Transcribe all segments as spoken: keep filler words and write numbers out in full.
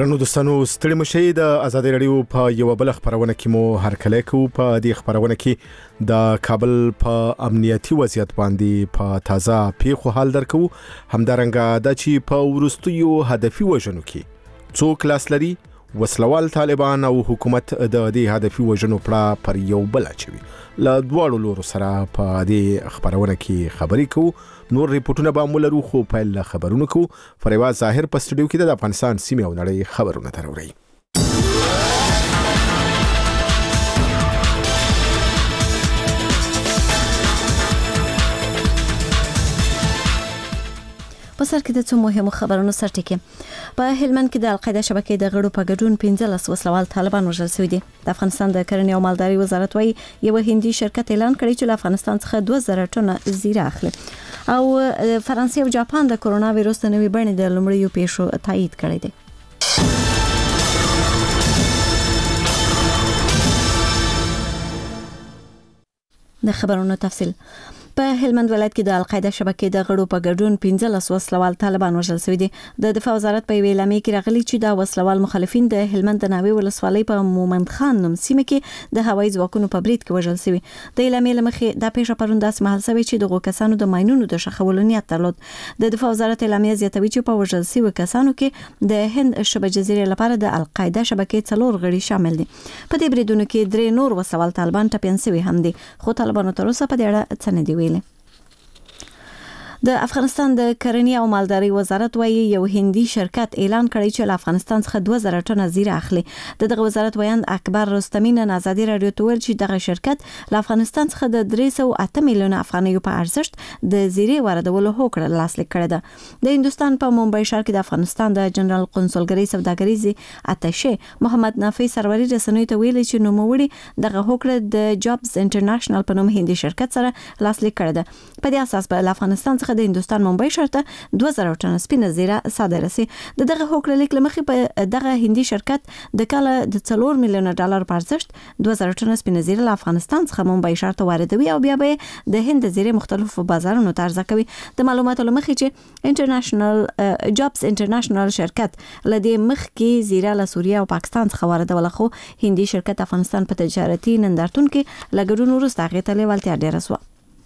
درنو دوستانو ستړي مشي د ازادي رادیو په یو بل خبرونه کې مو هر کله کو په دې خبرونه کې د کابل په امنیتي وضعیت باندې په تازه پیښو حال درکو همدارنګه د چی په ورستیو هدفي وژنو کې څوک لاس لري وسلوال طالبان او حکومت د دې هدفي وژنو پړه پر یو بل اچوي ل دوړو لورو سره په دې خبرونه کې خبرې کو نور ریپورتونه به مولرو خو په خبرونو کو فریواز ظاهر په سټوډیو کې د افغانستان سیمه او نړۍ خبرونه تروري په سر کې د څو مهمو خبرونو سرټکی په هلمند کې د القاعده شبکې د غړو په ګډون پنځلس وسلوال طالبان وژل شوي دي د افغانستان د کرنې او مالداري وزارت وايي یو هندي شرکت اعلان کړی چې له افغانستان څخه دوه زره ټنه زیره اخلي او فرانسې او جاپان د کورونا وایروس د نوې بڼې د لومړیو پیښو تایید کړی دی د خبرونو تفصیل په هلمند ولایت کې د القاعده شبکې د غړو په ګډون پنځلس وسلوال طالبان وژل شوي دي د دفاع وزارت په اعلامیه کې راغلي چې دا وسلوال مخالفین د هلمند د ناوې ولسوالۍ په مومند خان نوم سیمه کې د هوایي ځواکونو په برید کې وژل شوي د اعلامیه لمخې د پیښه پرون داس محل شوی چې دغه کسانو د ماینونو د شخولو نیت درلود د دفاع وزارت اعلامیه زیاتوي چې په وژل شوي کسانو کې د هند شبه جزیره لپاره د القاعده شبکې څلور غړي شامل دي په دې بریدونو کې درې نور وسلوال طالبان ټپيان شوي هم دي خو طالبانو تر اوسه په دې اړه څه نه دی ویلي د افغانستان د کرنې او مالداري وزارت وايي یو هندي شرکت اعلان کړی چې له افغانستان څخه دوه زره ټنه زیره اخلي د دغه وزارت ویاند اکبر رستمی نن ازادي رادیو ته ویل چې دغه شرکت له افغانستان څخه د درې سوه او اته میلیونه افغانیو په ارزښت د زیرې واردولو هوکړه لاسلیک کړې ده د هندستان په ممبئی ښار کې د افغانستان د جنرال قونسلګرۍ سوداګریزي اتشه محمد نافي سروري رسنیو ته ویل چې نوموړي دغه هوکړه د جابز انټرنیشنل په نوم هندي شرکت سره لاسلیک کړې ده په دې اساس په افغانستان د هندستان ممبئی ښار ته دوه زره ټنه سپینه زیره صادره سي د دغه هوکړه لیک لمخې په دغه هندي شرکت د کال د څلور میلیونه ډالر په ارزښت دوه زره ټنه سپینه زیره له افغانستان څخه ممبئی ښار ته واردوي او بیا به د هند زیره مختلفو بازارونو ته عرضه کوي د معلوماتو لمخې چې انټرنیشنل جابز انټرنیشنل شرکت لدی مخ کې زیره له سوریه او پاکستان څخه واردول خو هندي شرکت افغانستان په تجارتي نندارتون کې لګړو وروسته هغه ته لیوالتیا ډیره سو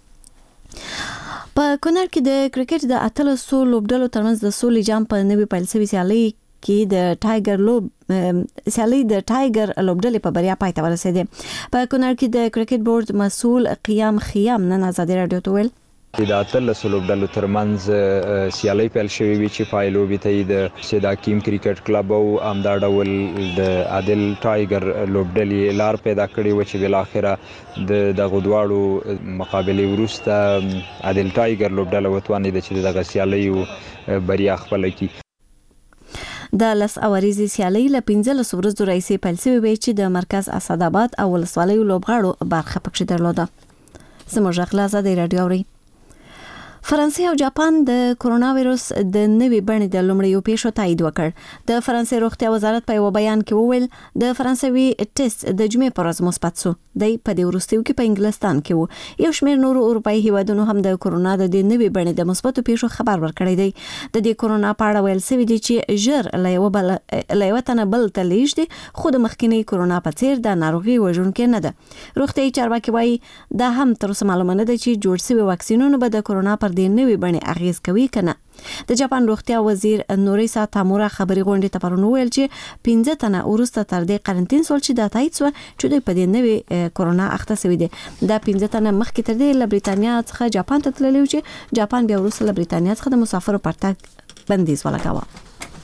په کونړ کې د کرکټ د اتلسو لوبډلو ترمنځ د سولې جام په نوي پیل شوي سیالي کې د ټایګر لوب سیالي د ټایګر لوبډلې په بریا پای ته ورسېده په کونړ کې د کرکټ بورډ مسؤل قیام خیام نن ازادي رادیو ته ویل د اتلسو لوبډلو ترمنځ سیالي پیل شوې وي چې پای لوبې ته د سید حکیم کرکټ کلب او همدا ډول د عادل ټایګر لوبډلې لار پیدا کړې و چې بالاخره د دغه دواړو مقابلې وروسته عادل ټایګر لوبډله وتوانېده چې دغه سیالي بریا خپله کړي د لس اوریزي سیالي له پنځلس ورځو راهیسې پیل شوې وي چې د مرکز اسداباد او ولسوالیو لوبغاړو برخه پکې درلوده زموږ غلا ازادي رادیو اوري فرانسې او جاپان د کورونا وایروس د نوې بڼې د لومړیو پیښو تایید وکړ د فرانسې روغتیا وزارت په یو بیان کې وویل د فرانسوي ټیسټ د جمعې پر ورځ مثبت شو د په دې وروستیو کې په انګلستان کې وو یو شمېر نورو اروپایي هیوادونو هم د کورونا د نوې بڼې د مثبتو پیښو خبر ورکړی دی د دې کورونا په اړه ویل شوی دی چې ژر له یو بل له یو تنه بل ته لیږدي خو د مخکینی کورونا په څیر د ناروغي وژونکې نه ده روغتیايي چارواکي وایي دا هم تر اوسه معلومه نه ده چې جوړ شوي واکسینونه به د کورونا پر د نوې بڼې اغیز کوي کنه د جاپان روغتیا وزیر نوریسا تامورا خبري غونډې ته پرون ویل چې پنځه تنه ورسته تر دې قرنټین سول چې د تایید سو چې د پدې نوې کورونا اخته سوي دي دا پنځه تنه مخکې تر دې له بریتانیا څخه جاپان ته تللي چې جاپان بیا ورسته له بریتانیا څخه د مسافرو پرتګ بندیز ولګاوه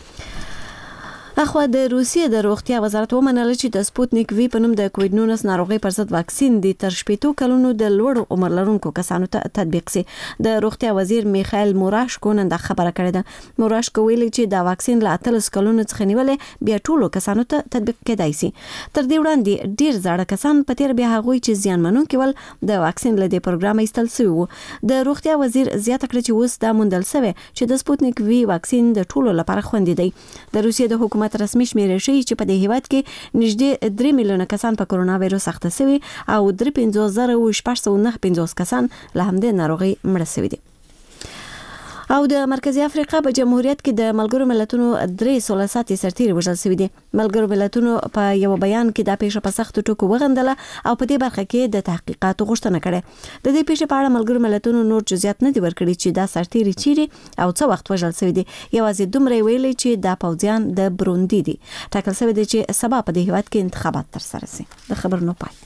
اخو د روسیې د روغتیا وزارت ومنل چې د سپوتنیک وی په نوم د کووډ نولس ناروغي پر ضد واکسین د تر شپږ کلونو د لوړ عمر لرونکو کسانو ته تطبیق سي د روغتیا وزیر میخائیل موراشکو نن د خبره کړې ده موراشکو ویلي چې دا واکسین له اتلس کلونو څخه نیولې بیا ټولو کسانو ته تطبیق کېدای سي تر دې وړاندې ډیر زاړه کسان په تیر بیا هغوی چې زیانمنونکي ول د واکسین له دې پروګرام ایستل شوی وو د روغتیا وزیر زیاته کړې چې اوس دا موندل شوی چې د سپوتنیک وی واکسین د ټولو لپاره خوندي دی د روسیې د حکومت رسمي شمیره شي چې په دې هیواد کې نږدې درې میلیونه کسان په کورونا وایروس اخته شوي او درې پنځوس زره شپږ سوه نهه پنځوس کسان له همدې ناروغۍ مړه شوي دي او د مرکزی افریقا په جمهوریت کې د ملګرو ملتونو درې سوله ساتي سرتیري وژل شوي دي. ملګرو ملتونو په یو بیان کې دا پیښه په سختو ټکو وغندله او په دې برخه کې د تحقیقاتو غوښتنه کړې. د دې پیښې په اړه ملګرو ملتونو نور جزئیات نه دي ورکړي چې دا سرتیري چیرې او څه وخت وژل شوي دي. یوازې دومره ویلي چې دا پوځیان د بروندي دي. ټاکل شوی دی چې سبا په دې هیواد کې انتخابات ترسره شي. د خبرونو پای.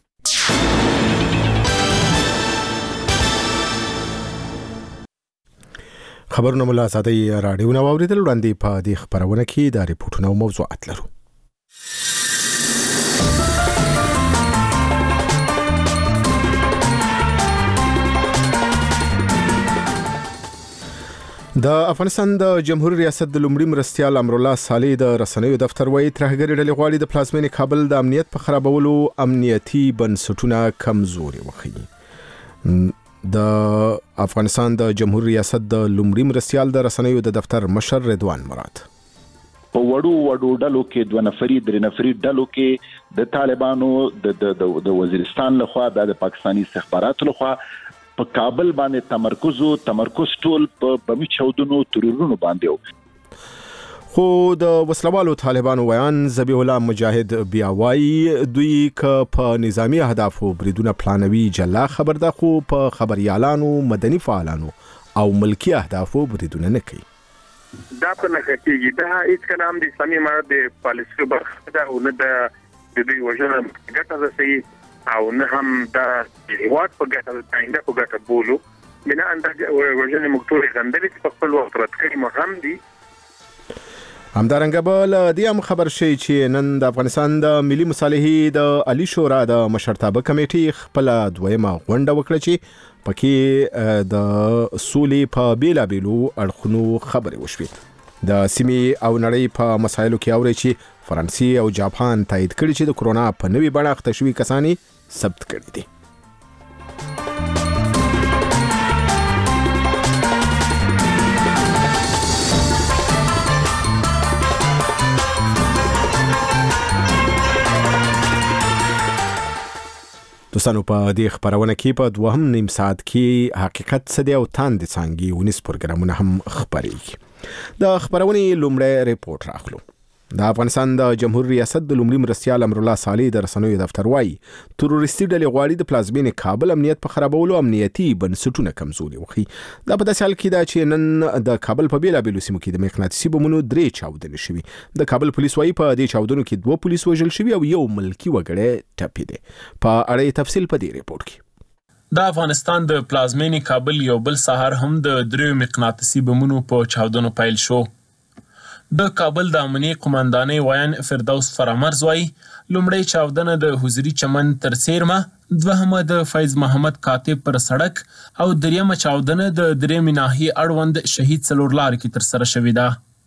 خبرونه مله آزادۍ راډیو نو اوریدل وړاندې په دې خبرونه کې د ریپورتونو موضوعات لرو. د افغانستان د جمهوریت ریاست د لومړي مرستیال امرالله صالح د رسنیو دفتر وایي ترهګري ډلې غواړي د پلازمینې کابل د امنیت په خرابولو امنیتي بنسټونه کمزوري وکړي. د افغانستان د جمهوریت ریاست د لومړي مرستیال د رسنیو د دفتر مشر رضوان مراد په وړو وړو ډلو کې دوه نفري درې نفري ډلو کې د طالبانو د د وزیرستان لخوا د پاکستاني استخباراتو لخوا په کابل باندې تمرکز او تمرکز ټول په بمی چودونو ترورونو باندې. خو د وسلوالو طالبانو ویان ذبیح الله مجاهد بیا وایي دوی که په نظامی اهدافو بریدونه پلانوي جلا خبر ده، خو په خبريالانو مدني فعالانو او ملکی اهدافو بریدونه نه کوي. دا په نخښه کېږي دا هیڅ کلام د اسلامي امارت د پالیسي برخه ده او نه د دوی وژنه ګټه رسوي او نه هم د هیواد په ګټه د آینده په ګټه بولو. بنا اندازه وژنه مکتوبه غندلې په خپل وخت رد کړي مهم دي. همدارنګه بل د هم خبر شي چې نن د افغانستان د ملي مصالحې د علي شورا د مشرتابه کمیټې خپل دویمه غونډه وکړه چې پکې د سولې په بیلابیلو اړخونو خبرې وشوې. د سیمې او نړۍ په مسایلو کې اوري چې فرانسې او جاپان تایید کړي چې د کرونا په نوې بڼه اخته شوي کسانی ثبت کړي دي. دوستانو په دې خبرونه کې په دوهم نیم ساعت کې حقیقت څه دی او تاند څنګه ونیس پروګرامونه هم خبرېږي. د خبرونې لومړی ریپورت راخلو. د افغانستان د جمهوریت ریاست د لومړي مرستیال امرالله صالح د رسنیو دفتر وایي تروریستي ډلې غواړي د پلازمینې کابل امنیت په خرابولو امنیتي بنسټونه کمزوري وکړي. دا په داسې حال کې ده چې نن د کابل په بیلابیلو سیمو کې د مقناطیسي بمونو درې چاودنې شوي. د کابل پولیس وایي په دې چاودنو کې دوه پولیس وژل شوي او یو ملکی وګړی ټپي دی. په اړه تفصیل په دې ریپورت کې. د افغانستان د پلازمینې کابل یو بل سهار هم د دریو مقناطیسي بمونو په چاودنو پیل شو. د کابل د امنیه قومندانۍ ویان فردوس فرامرز وایي لومړی چاودنه د حضوري چمن تر څیرمه، دوهمه د فیض محمد کاتب پر سړک او دریمه چاودنه د درېیمې ناحیې اړوند شهید څلور لارې کې ترسره شوې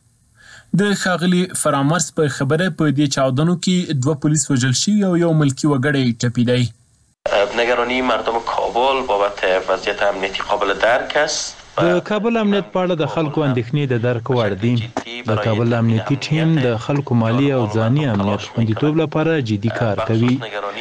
ده. د ښاغلي فرامرز په خبره په دې چاودنو کې دوه پولیس وژل شوي او یو ملکی وګړی ټپي دی. نگرانی مردم کابل بابت وضعیت امنیتی قابل درک است. د کابل امنیت په اړه د خلکو اندېښنې د درک وړ دي. د کابل امنیتي ټیم د خلکو مالی او ځاني امنیت خوندیتوب لپاره جدي کار کوي.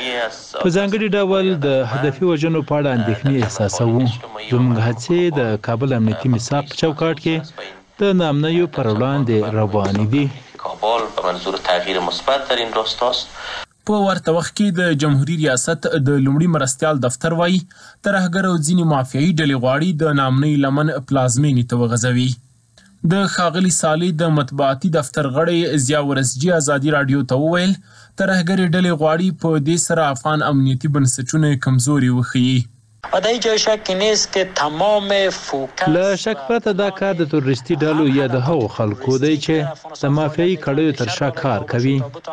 په ځانګړي ډول د هدفي وژنو په اړه اندېښنې احساسوو. زموږ هڅې د کابل امنیتي میثاق په چوکاټ کې د ناامنیو پر وړاندې روانې دي. کابل په منظور تغییر مثبت در این راستاست. په ورته وخت کې د جمهوریت ریاست د لومړي مرستیال دفتر وایي ترهګر او ځینې مافیایي ډلې غواړي د ناامنۍ لمن پلازمینې ته وغځوي. د ښاغلي صالح د مطبوعاتي دفتر غړی ضیا ورسجي ازادي راډیو ته وویل ترهګرې ډلې غواړي په دې سره افغان امنیتي بنسټونه کمزوري وښیي. ادای جای شک نیست که تمام فوکس له شک پرته دا کار د تروریستي ډلو یا د هغو خلکو دی چې د مافیایي کړیو تر شا کار کوي.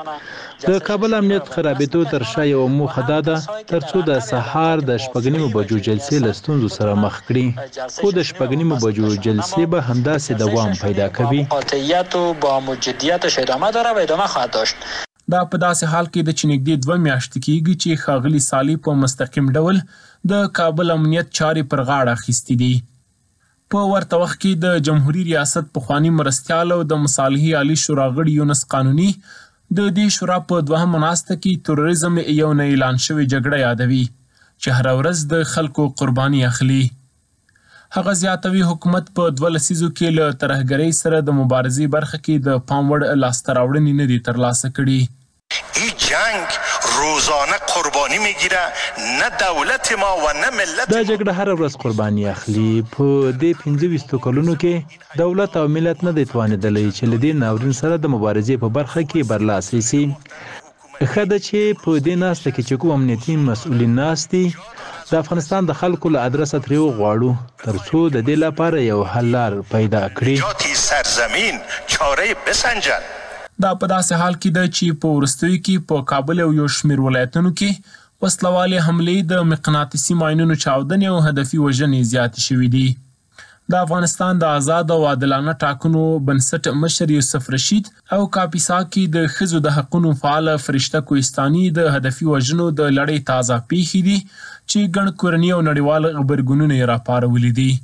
د کابل امنیت خرابېدو تر شا یوه موخه دا ده ترڅو د سهار د شپږ نیمو بجو جلسې له ستونزو سره مخ کړي، خو د شپږ نیمو بجو جلسې به همداسې دوام پیدا کوي. قاطعیت و با موجودیتش ادامه داره و ادامه خواهد داشت. دا په داسې حال کې د چې نږدې دوه میاشتې کېږي چې ښاغلي صالح په مستقیم ډول د کابل امنیت چارې پر غاړه اخیستې دي. په ورته وخت کې د جمهوریت ریاست پخواني مرستیال او د مصالحې عالی شورا غړي یونس قانوني د دې شورا په دوهمه ناسته کې تروریزم یو نه اعلان شوې جګړه یادوي چې هره ورځ د خلکو قرباني اخلي. هغه زیاتوي حکومت په دوه لسیزو کې له ترهګرۍ سره د مبارزې برخه کې د پام وړ لاسته راوړنې نه دي ترلاسه کړي. این جنگ روزانه قربانی میگیره، نه دولت ما و نه ملت. دا جګړه هر ورځ قرباني اخلي. په دې پنځه ویشت کلونو کې دولت او ملت نه دی توانېدلی چې له دې ناورین سره د مبارزې په برخه کې برلاسي شي. ښه ده چې په دې ناسته کې چې کوم امنیتي مسؤلین ناست دي د افغانستان د خلکو له ادرسه ترې وغواړو تر څو د دې لپاره یو حل لار پیدا کړي. جاتی سرزمین چاره بسنجن. دا په داسې حال کې ده چې په وروستیو کې په کابل او یو شمېر ولایتونو کې وسلوالې حملې د مقناطیسي ماینونو چاودنې او هدفي وژنې زیاتې شوي دي. د افغانستان د آزاد او عادلانه ټاکنو بنسټ مشر یوسف رشید او کاپیسا کې د ښځو د حقونو فعاله فرشته کوهستاني د هدفي وژنو د لړۍ تازه پیښې دي چې ګڼ کورني او نړیوال غبرګونونه یې راپارولي دي.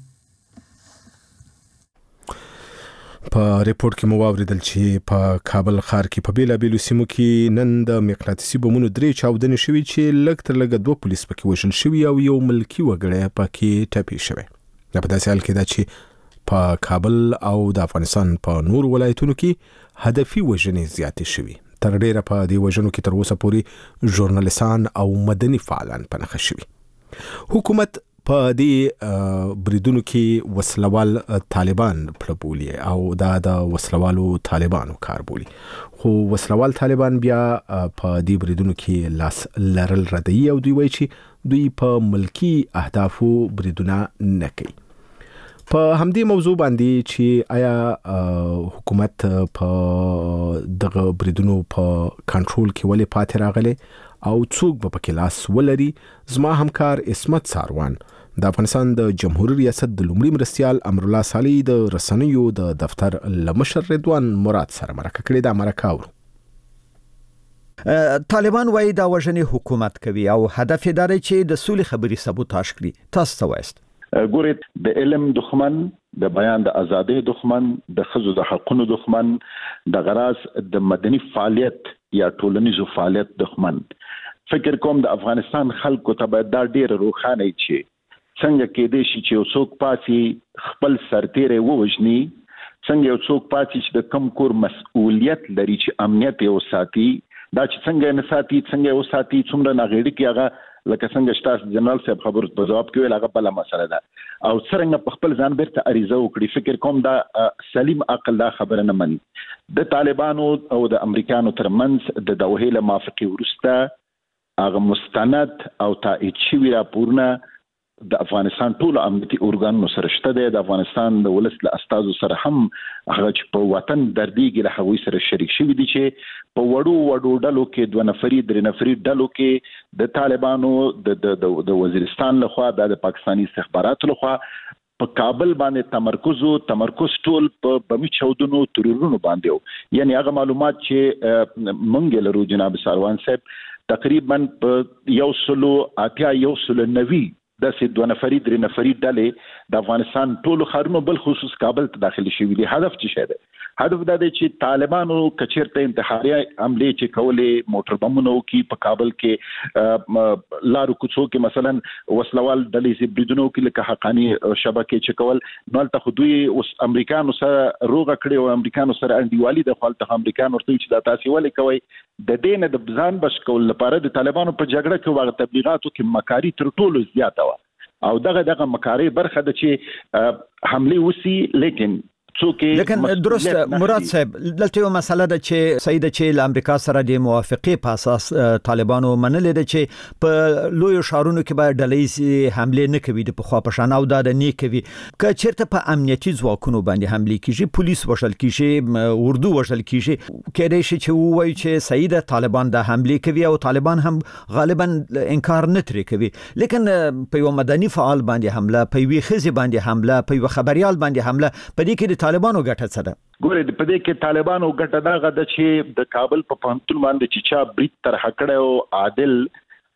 په ریپورت کې مو واوریدل چې په کابل ښار کې په بیلابیلو سیمو کې نن د مقناطیسي بمونو درې چاودنې شوي چې لږ تر لږه دوه پولیس پکې وژل شوي او یو ملکي وګړی پکې ټپي شوی. دا په داسې حال کې ده چې په کابل او د افغانستان په نور ولایتونو کې هدفي وژنې زیاتې شوي. تر ډیره په دې وژنو کې تر اوسه پورې ژورنالیستان او مدني فعالان په نښه شوي. حکومت په دې بریدونو کې وسلوال طالبان پړبولي او دا د وسلوالو طالبانو کار بولي، خو وسلوال طالبان بیا په دې بریدونو کې لاس لرل ردوي او دوی وایي چې دوی په ملکی اهدافو بریدونه نه کوي. په همدې موضوع باندې چې آیا حکومت په دغه بریدونو په کنټرول کې ولې پاتې راغلی او څوک به پکې لاس ولري، زما همکار اسمت ساروان د افغانستان د جمهوریت ریاست د لومړي مرستیال امرالله صالح د رسنیو د دفتر لمشر رضوان مراد سره مرکه کړې. دا مرکه اورو. طالبان وایي دا وژنې حکومت کوي او هدف یې دا دی چې د سولې خبرې سبوتاژ کړي. تاسو څه وایست؟ ګورې، د علم دښمن، د بیان د ازادۍ دښمن، د ښځو د حقونو دښمن، د غراس د مدني فعالیت یا ټولنیزو فعالیت دښمن. فکر کوم د افغانستان خلکو ته باید دا ډیر روښانه وي چې څنګه کېدای شي چې یو څوک پاتې خپل سرتیری ووژني، څنګه یو څوک پاتې چې د کم کور مسؤلیت لري چې امنیت یې وساتي، دا چې څنګه نه ساتي، څنګه یې وساتي، څومره ناغېړي کې هغه لکه څنګه شتاس جنرال صاحب خبرو په جواب کې ویل هغه بله مسله ده او څرنګه په خپل ځان بیرته عریضه وکړي. فکر کوم دا سلیم عقل دا خبره نه مني. د طالبانو او د امریکانو ترمنځ د دوحې له موافقې وروسته هغه مستند او تایید شوي راپورونه د افغانستان ټول امنیتي ارګانونو سره شته دی. د افغانستان د ولس له استازو سره هم هغه چې په وطن دردیږي له هغوی سره شریک شوي دي چې په وړو وړو ډلو کې دوه نفري درې نفري ډلو کې د طالبانو د د وزیرستان لخوا د پاکستاني استخباراتو لخوا په کابل باندې تمرکز او تمرکز ټول په بمی چودونو ترورونو باندې، یعنی هغه معلومات چې مونږ لرو جناب ساروان صاحب تقریبا په یو سلو اتیا یو سلو نوي داسې دوه نفري درې نفري ډلې د افغانستان ټولو ښارونو بل خصوص کابل ته داخلي شوي دي. هدف څه شی دی؟ هدف دا دی چې طالبانو کچیرته انتحاري حملې چې کولې موټر بمونه وکړي په کابل کې لارو کوڅو کې مثلا وسلوال ډلې چې بریدونه وکړي لکه حقاني شبکې چې کول، نو هلته خو دوی اوس امریکانو سره روغه کړې او امریکانو سره انډیوالي ده، خو هلته امریکان ورته وایي چې دا تاسې ولې کوئ؟ د دې نه د ځان بچ کولو لپاره د طالبانو په جګړه کې هغه تبلیغاتو کې مکاري تر ټولو زیاته وه او دغه دغه مکاري برخه ده چې حملې وسي، لیکن لیکن درست مراد صاحب دلته یو مسله ده چې سید چې له امریکا سره د موافقې په اساس طالبانو منلې ده چې په لوی شهرونو کې به ډلې حمله نه کوي د پخوا په شان او دا نه کوي. که چیرته په امنیتي ځواکونو باندې حمله کیږي، پولیس وژل کیږي، اردو وژل کیږي، کېدای شي چې وایي چې سید طالبان د حمله کوي او طالبان هم غالبا انکار نه ترې کوي. لیکن په یو مدني فعال باندې حمله، په یو خزي باندې حمله، په یو خبريال باندې حمله، په دې کې طالبانو ګټه څه ده؟ ګورې، په دې کې طالبانو ګټه دا غده چې د کابل په پوهنتون باندې چې چا برید طرح کړی او عادل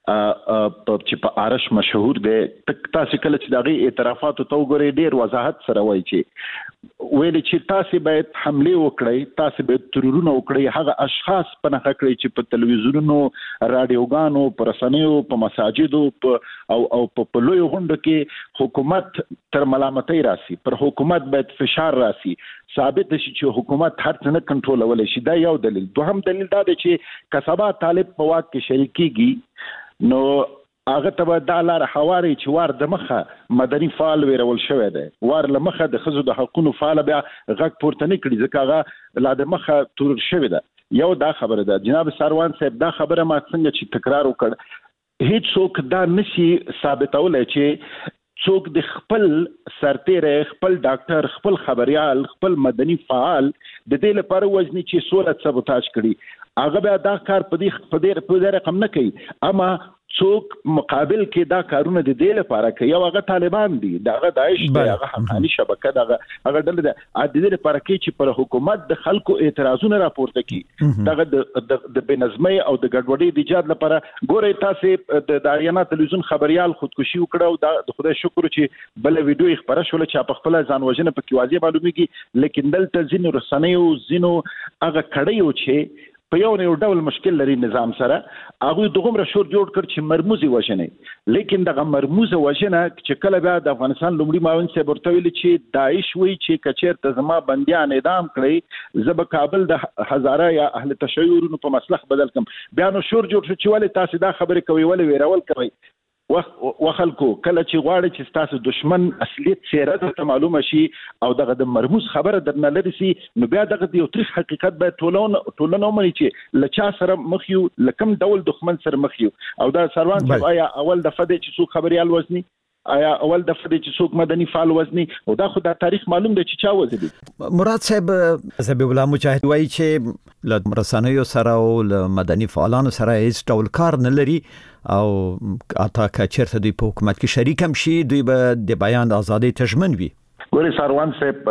چې په آرش مشهور دی تاسو کله چې دغه اعترافات او توګوري ډیر وضاحت سره وایي چې ویل چې تاسو باید حمله وکړئ تاسو باید ترورونه وکړئ هغه اشخاص په نخښه کړئ چې په تلویزیونونو رادیوګانو پر رسنیو په مساجدو او او په لوی غونډو کې حکومت تر ملامتۍ راسي پر حکومت باید فشار راسي ثابت شي چې حکومت هر څه نه کنټرولول شي دا یو دلیل دوهم دلیل دا دی چې کسبا طالب په واک کې شریکيږي نو هغه ته د لار حواري چې وار د مخه مدني فعال ویرول شوی دی وار لمخه د خزو د حقوقو فعال بیا غږ پورته نه کړي ځکه هغه لا د مخه تور شوی دی یو دا خبره ده جناب سروان صاحب دا خبره ما څنګه چې تکرار وکړ هیڅ څوک دا نشي ثابتولای چې څوک د خپل سرتیره خپل ډاکټر خپل خبريال خپل مدني فعال د دې لپاره وزني چې صورت سبوتاج کړي هغه بیا دا کار په دې په دې په دې رقم نه کوي اما څوک مقابل کې دا کارونه د دې لپاره کوي یو هغه طالبان دي دغه داعش دی هغه حقاني شبکه دغه هغه ډله ده د دې لپاره کې چې پر حکومت د خلکو اعتراضونه راپورته کړي دغه د بنظمۍ او د ګډوډۍ د ایجاد لپاره ګورئ تاسو د داریانا تلویزیون خبريال خودکشي وکړه او د خدای شکر چې بل ویډیو خبره شول چې په خپل ځان وژنه په کې واضح معلومیږي لیکن دلته ځینو رسنیو ځینو هغه کړیو چې په یو نه ډول مشکل لري نظام سره هغه دغه شور جوړ کړ چې مرموزي وژنې لیکن دغه مرموزه وژنه چې کله بیا د افغانستان لومړي معاون صاحب ورته ویل چې داعش وی چې کچیر ته زما بنديان اعدام کړي زب کابل د هزاره یا اهل تشیعونو په مسلخ بدل کم بیا نو شور جوړ شو چې ولې تاسو دا خبره کوي ولې ویرول کوي وخلکو کله چې غواړي چې تاسو دشمن اصلیت سیرت ته معلومه شي او دغه د مرموز خبره درنه لري سي نو بیا دغه یو تاریخ حقیقت به ټولون ټولنه ومني چې لچا سره مخ یو لکم ډول دښمن سره مخ یو او دا سروان چې آیا اول دفعه چې څوک خبريال وزني آیا اول دفعه چې څوک مدني فعال وزني او دا خو دا تاریخ معلوم دی چې چا وزدي مراد صاحب زبیب الله مجاهد وایي چې له رسنیو سره او له مدني فعالانو سره هیڅ ډول کار نه لري او اته که چیرته دوی په حکومت کې شریک هم شي دوی به د بیان د ازادۍ تضمین وي ګوري سروان صاحب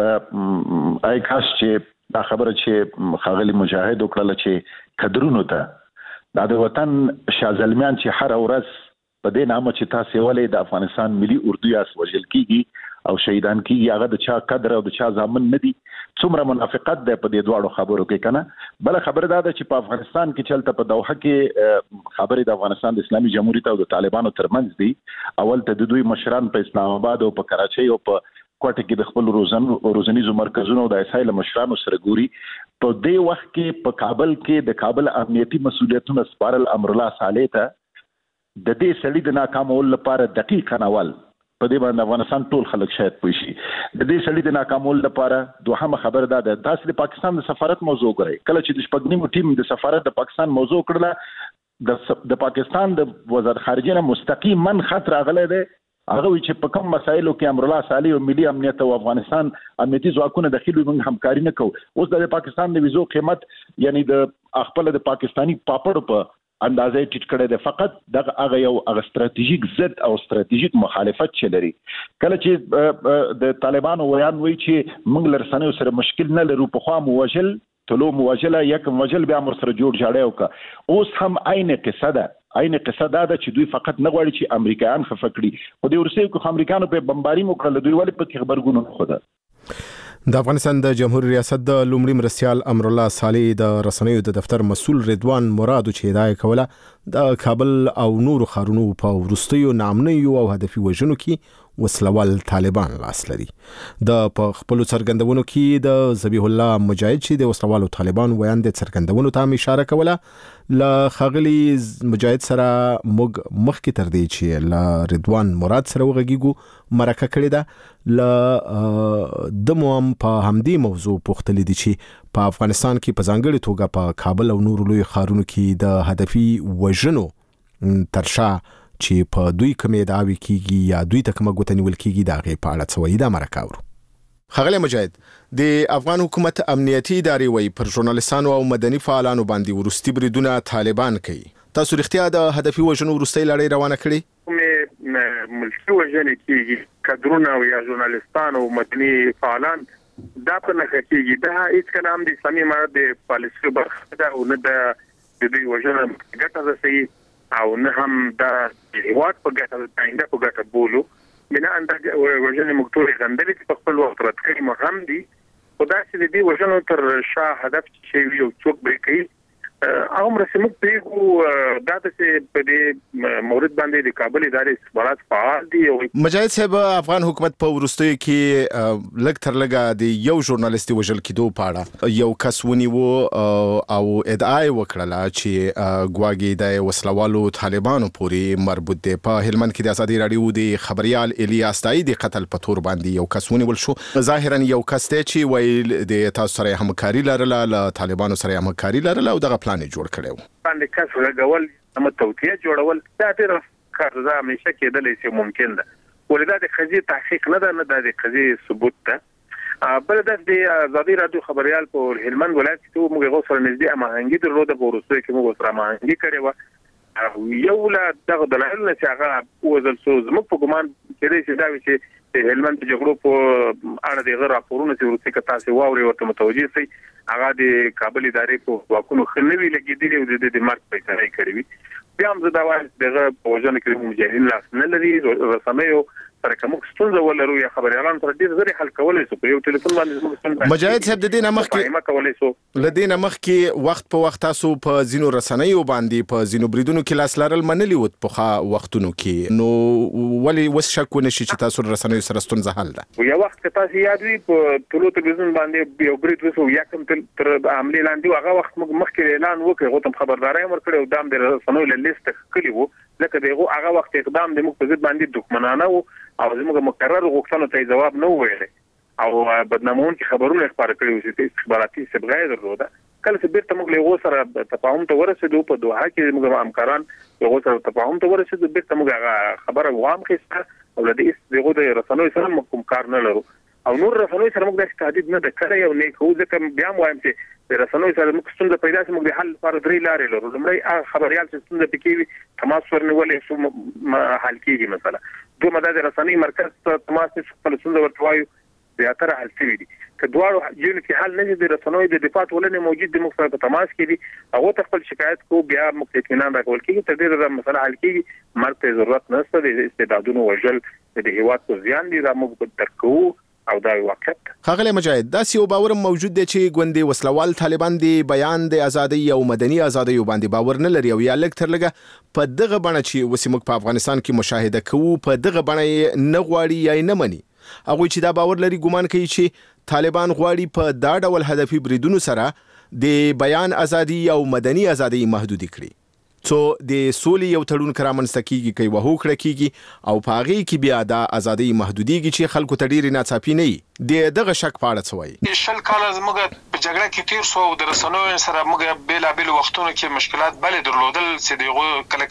آی کاش چې دا خبره چې خاغلی مجاهد وکړه چې قدرونو ته د وطن شازلمیان چې هر ورځ په دې نامه چې تاسو ولې د افغانستان ملي اردو یاس وجل کیږي او شهیدان کیږي هغه د چا قدر او د چا ځامن نه دي څومره منافقت ده په دې دواړو خبرو کې کنه بل خبره ده چې په افغانستان کې چلته په دوحه کې خبرې د افغانستان د اسلامي جمهوریت او د طالبانو ترمنځ دي اول ته د دوی مشران په اسلام آباد او په کراچۍ او په کوټه کې د خپل روزن روزنیزو مرکزونو د اسایل مشرانو سره ګوري په دې وخت کې په کابل کې د کابل امنیتي مسولیتونو سپارل امر الله صالح ته د دې سړي د ناکامولو لپاره دقیق ناول په دې باندې افغانستان ټول خلک شاید پوه شي د دې سړي د ناکامولو لپاره دوهمه خبر ده تاسو د پاکستان د سفارت موضوع غواړئ کله چې د شپږنیمو ټیم د سفارت د پاکستان موضوع کړله د د پاکستان د وزارت خارجه نه مستقیما خط راغلی دی هغه چې په کوم مسایلو کې امر الله صالح او ملي امنیت او افغانستان امنیتي ځواکونه داخلي موږ همکاري نه کوو اوس د پاکستان د ویزو قیمت یعنی د خپل د پاکستانی پاپړ په اندازې ټیټ کړی دی فقط دغه هغه یو هغه ستراتیژیک ضد او ستراتیژیک مخالفت چلري کله چې د طالبانو ویان وی چې موږ لرسنیو سره مشکل نه لرو په خوا موجل تلو موجله یک موجل بیا مر سره جوړ جاړی وکړه اوس هم عین قصه ده عین قصه ده چې دوی فقط نه غواړي چې امریکایان خفه کړي خو د روسیې کو امریکانو په بمباري وکړه دوی ولې په خبرګون نه خوده د افغانستان د جمهوریت ریاست د لومړي مرستيال امر الله صالح د رسنیو د دفتر مسول رضوان مراد چې هدايه کوله د کابل او نور خارونو په ورستیو نامنیو او هدفي وژنو کې وسلوال طالبان لاس لري د خپل څرګندونو کې د ذبیح الله مجاهد چې د وسلوالو طالبان ویان د څرګندونو ته اشاره کوله ل خغلی مجاهد سره مخ مخکې تر دې چې ل رضوان مراد سره وغږیږو مرکه کړې ده ل د موم په همدې موضوع پوښتلې دي چې په افغانستان کې په ځانګړي توګه په کابل او نور لوی ښارونو کې د هدفي وژنو ترشا چې په دوی کومې دعوی کیږي یا دوی ته کومه ګوته نیول کیږي دا غي په اړه څه وایي دا مرکه ورو خغلی مجاهد د افغان حکومت امنیتي ادارې وایي پر ژورنالیستانو او مدني فعالانو باندې ورستي بریدونه طالبان کوي تاسو رښتیا د هدفي وژنو ورستۍ لړۍ روانه کړې کومې ملکي وژنې کیږي کډرونه او یا ژورنالیستان او مدني فعالان دا په نخښه کیږي دا هیڅ کلام د اسلامي امارت د پالیسي برخه ده او نه د دوی وژنه ګټه رسوي او نه هم د هیواد په ګټه د آینده په ګټه بولو بنا ان د وژنې مکتوب غندلې چې په خپل وخت رات کړي مهم دي خدای چې دې وژنو تر شا هدف چې یو څوک به کوي عمر سمک پیغو دا چې په دې مورد باندې د کابل ادارې استخبارات فعال دي. مجاهد صاحب افغان حکومت په ورستیو کې لګ تر لګه د یو ژورنالیست وژل کېدو پاړه یو کس ونیو او ادعا وکړه چې ګواګي د وسلوالو طالبانو پورې مربوط دي. په هلمند کې د ازادي رادیو د خبريال الیاس تای د قتل په تور باندې یو کس ونیول شو. ظاهرا یو کس ته چې ویل د تاسو سره همکاري لرله له طالبانو سره همکاري لرله او دغه پلان جوړ کړو. باندې کس غول هم توطئه جوړول دا ډېر کارزه همیشه کېدلی چې ممکن ده ولدا د قضیه تحقیق نه ده نه د قضیه ثبوت ده. بل د ازادي رادیو خبريال په هلمند ولایت کې موږ غوښتل نږدې امهنګي درلوده په ورسره کې موږ سره امهنګي کړې و او یو لا دغه دلایل نه چې هغه وزل سو زموږ په ګمان کې چې دا وي چې د هلمند د جګړو په اړه د غیر راپورونو چې ورته کې تاسو واوري ورته متوجي سي هغه د کابل ادارې په واکونو خنوي لګیدلي او د د مارک پیسې کړی وي. بیا هم زه دا وایم دغه په وژنه کې مجاهدین لاس نه لري رسميو سره کوم ستونزه ولرو یا خبريالان تر ډیر زری حل کولای شو په یو ټلیفون باندې. مجاهد صاحب د دې نمخ کې کولای شو لدې نمخ کې وخت په وخت تاسو په زینو رسنیو باندې په زینو بریدونو کې لاس لرل منلی وت په وختونو کې نو ولی وس شک ونشي چې تاسو رسنیو سره ستونزه حل ده. یو وخت تاسو یاد وي په ټولو تلویزیون باندې یو برید وسو یا کوم تر عملی لاندې هغه وخت مخکې اعلان وکړ غوتم خبرداري ورکړ او دام د رسنیو له لیست کلی وو لکه دغه هغه وخت اقدام د مقصد باندې دښمنانه وو او زموږ مقرر غوښتنو ته جواب نه ویل او بدنامون کې خبرونه خبر کړي چې استخباراتي سبغه درلوده کله چې بیرته موږ له غوسره تفاهم ته ورسېدو په دوحه کې موږ همکاران له غوسره تفاهم ته ورسېدو بیرته موږ خبره وام کړه او لدې دغه د رسنوي سره کوم کار نه لرو او نور رسنوي سره موږ د تهدید نه د کړی او نه کوو ځکه بیا وایم چې د رسنوي سره موږ ستونزه پیدا شي موږ د حل لپاره درې لارې لرو. لومړی خبريال چې ستونزه پکې وي تماس ورنولې شو حل کیږي مثلا دوه مدد رسنۍ مرکز ته تماس خپل ستونزه ورتوایو بیا تر حل شي دي که دواړو یو کې حل نه دي رسنوي د دفاع ولنه موجود د مختلف تماس کې دي هغه خپل شکایت کو بیا موږ اطمینان راکول کیږي تر دې د مسله حل کیږي مرته ضرورت نشته د استعدادونو وژل د هیواد په زیان دي را موږ درکو او دا واقعیت. خغلی مجاهد داسې یو باور موجود دی چې ګوندې وسلوال طالبان دی بیان د ازادي او مدني ازادي باندې باور نه لري او یا لږ تر لږه په دغه بڼه چې وسیمک په افغانستان کې مشاهده کوو په دغه بڼه نه غواړي یا نه مني. هغه چې دا باور لري ګومان کوي چې طالبان غواړي په دا ډول هدفي بریدونو سره د بیان ازادي او مدني ازادي محدود کړي څو د سولې یو تړون کرامنځته کیږي کوي وهو کړه کیږي او پاغي کې بیا د ازادي محدوديږي چې خلکو ته ډیر ناڅاپي نه دی دغه شک پاړه څوي. شل کال زموږ په جګړه کې تیر سو د رسنوي سره موږ بیل بیل وختونو کې مشکلات بل درلودل چې دغه کله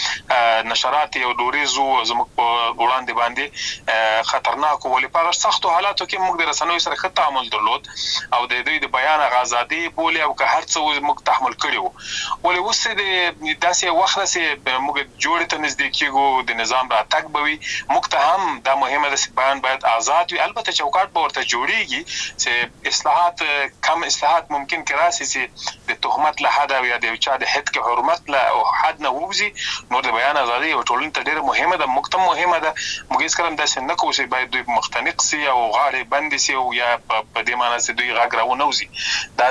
کله نشرات یو دوریزو زموږ په وړاندې باندې خطرناک ولې په سختو حالاتو کې موږ د رسنوي سره ښه تعامل درلود او د دوی د بیان آزادي بوله او که هر څه موږ تحمل کړیو ولې وسه د داسې وخت چې موږ جوړ ته نږدې کېږو د نظام را تک بوي موږ ته هم دا مهمه ده چې بیان باید آزاد وي. البته چوکاټ ورته جوړیږي چې اصلاحات کم اصلاحات ممکن کراسي چې د تهمت له حد یا د چا د حد کې حرمت له او حد نه ووزي نو د بیان ازادي او ټولنه ته ډیره مهمه ده موږ ته مهمه ده موږ هیڅ کلم داسې نه کوو چې باید دوی مختنق سي او غاړې بند سي او یا په دې معنی چې دوی غاګ راو نوزي دا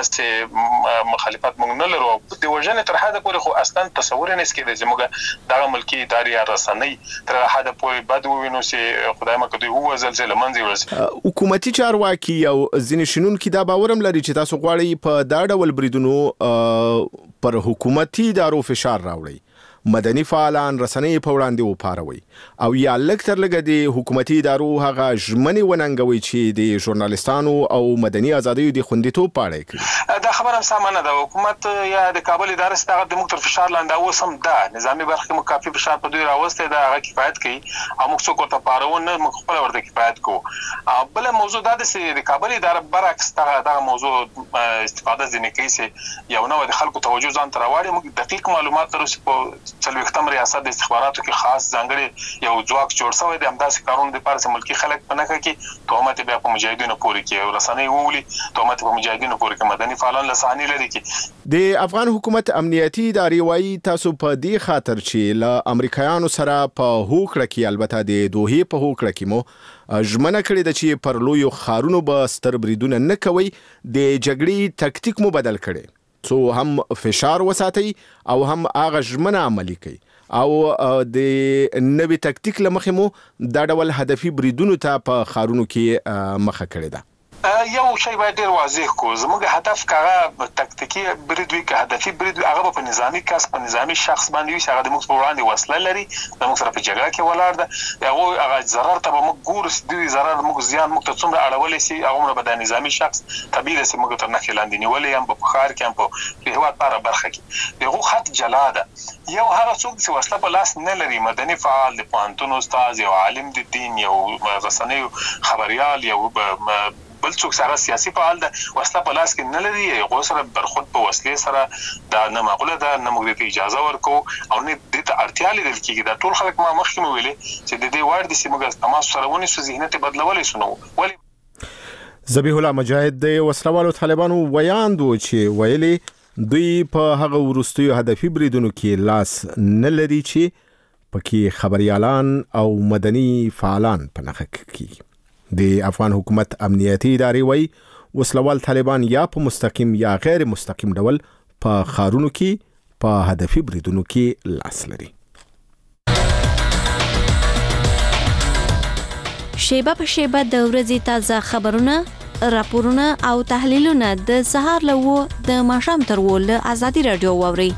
چې مخالفت موږ نه لرو د وژنې تر حد پورې خو اصلا تصور نه سکیږي چې موږ دغه ملکی ادارې رسنۍ تر حد پورې بد ووینو چې خدای مکه دوی هو زلزلې منځي ورسي. حکومتي چارواکي او ځینې شنونکي دا باورم لري چې تاسو غواړئ په دا ډول بریدونو پر حکومتي ادارو فشار راوړئ مدني فعالان رسنۍ په وړاندې وپاروي او یا لږ تر لږه د حکومتي ادارو هغه ژمنې وننګوي چې د ژورنالستانو او مدني ازادیو د خوندیتوب په اړه کوي. دا خبره هم سمانه ده حکومت یا د کابل ادارې ستغه د مختلف فشار لاندې اوس هم ده نظامی برخه مو کافي فشار په دوی راوسته ده هغه کفایت کوي او موږ څوک ته پارون نه موږ خپل ورته کفایت کوو. بل موضوع دا ده چې د کابل ادارې برعکس دا موضوع استفاده ځنې کوي چې یو نو د خلکو توجه ځان تر واړي موږ دقیق معلومات ترسه څلوېښتم ریاست د استخباراتو کې خاص ځانګړي یو ځواک جوړ شوی دی. همداسې کارونه دپاره چې ملکي خلک په نښه کړي، تهمت بیا په مجاهدینو پورې کړي او رسنۍ وولي تهمت په مجاهدینو پورې کړي، مدني فعالان له صحنې لرې کړي. د افغان حکومت امنیتي ادارې وایي تاسو په دې خاطر چې له امریکایانو سره په هوکړه کې، البته د دوحې په هوکړه کې مو ژمنه کړې ده چې پر لویو ښارونو به ستر بریدونه نه کوئ، د جګړې تکتیک مو بدل کړي څو هم فشار وساتي او هم هغه ژمنه عملي کوي، او د نوې تکتیک له مخې مو دا ډول هدفي بریدونو ته په ښارونو کې مخه کړې ده. یو شی باید ډیر واضح کو، زموږ هدف کاغه تکتیکی برید وي که هدفي برید وي، هغه په نظامی کس په نظامی شخص باندې وي چې هغه د موږ په وړاندې وسله لري، د موږ سره په جګړه کې ولاړ ده، هغه هغه ضرر ته به موږ ګورو، دوی ضرر موږ زیان موږ ته څومره اړولی سي، هغومره به د نظامی شخص طبیعي ده چې موږ تر نښې لاندې نیولی هم په ښار کې هم په هېواد په هره برخه کې. د هغو خط جلا ده. یو هغه څوک چې وسله په لاس نه لري، مدني فعال، د پوهنتون استاد، یو عالم د دین، یو رسنیو خبریال، یو بل څوک سره سیاسي فعال ده، وسله په لاس کې نه لري، هغو سره برخود په وسلې سره دا نه معقوله ده، نه موږ دې ته اجازه ورکوو او نه دې ته اړتیا لیدل کېږي. دا ټول خلک ما مخکې مې ویلې چې د دې وړ دي چې موږ تماس سره ونیسو، ذهنیت یې بدلولی شو. نو ولې ذبیح الله مجاهد د وسلوالو طالبانو ویاند و چې ویلي دوی په هغه وروستیو هدفي بریدونو کې لاس نه لري چې پکې خبریالان او مدني فعالان په نښه کېږي. د افغان حکومت امنیتي ادارې وایي وسلوال طالبان یا په مستقیم یا غیر مستقیم ډول په ښارونو کې په هدفي بریدونو کې لاس لري. شیبه په شیبه د ورځې تازه خبرونه، راپورونه او تحلیلونه د سهار له و د ماښام تر و له ازادي رادیو واورئ.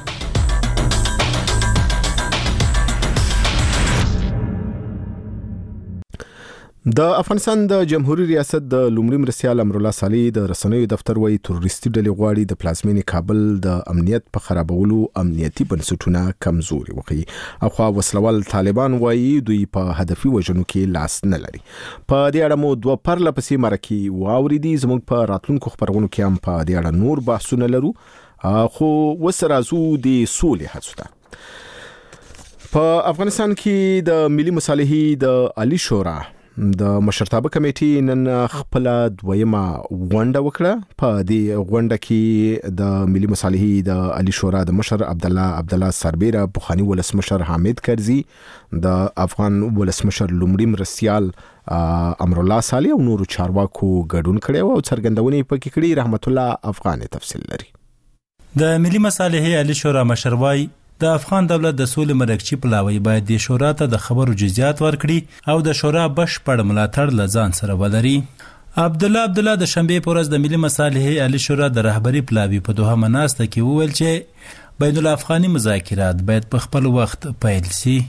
د افغانستان د جمهوریت ریاست د لومړي مرستیال امرالله صالح د رسنیو دفتر وایي تروریستي ډلې غواړي د پلازمینې کابل د امنیت په خرابولو امنیتي بنسټونه کمزوري وکړي. اخوا وسلوال طالبان وایي دوی په هدفي وژنو کې لاس نه لري. په دې اړه مو دوه پرله پسې مرکې واورېدي. زموږ په راتلونکو خبرونو کې هم په دې اړه نور بحثونه لرو، خو اوس راځو د سولې هڅو ته. په افغانستان کې د ملي مصالحې د عالی شورا د مشرتابه کمیټې نن خپل دویمه غونډه وکړه. په دې غونډه کې د ملي مصالحې د عالی شورا د مشر عبد الله عبد الله سربیره، پخوانی ولسمشر حامد کرزي، د افغان ولسمشر لومړي مرستیال امرالله صالح او نورو چارواکو ګډون کړی او څرګندونې پکې کړي. رحمت الله افغان تفصیل لري. د ملي مصالحې عالی شورا مشر وایي د افغان دولت د سولې مرکچی پلاوی باید د شورا ته د خبرو جزئیات ورکړي او د شورا بشپړ ملاتړ له ځان سره ولري. عبد الله عبد الله د شنبه په ورځ د ملي مصالحې عالی شورا د رهبری پلاوی په دوه مناسته کې وویل چې بین الافغاني مذاکرات باید په خپل وخت پیل شي.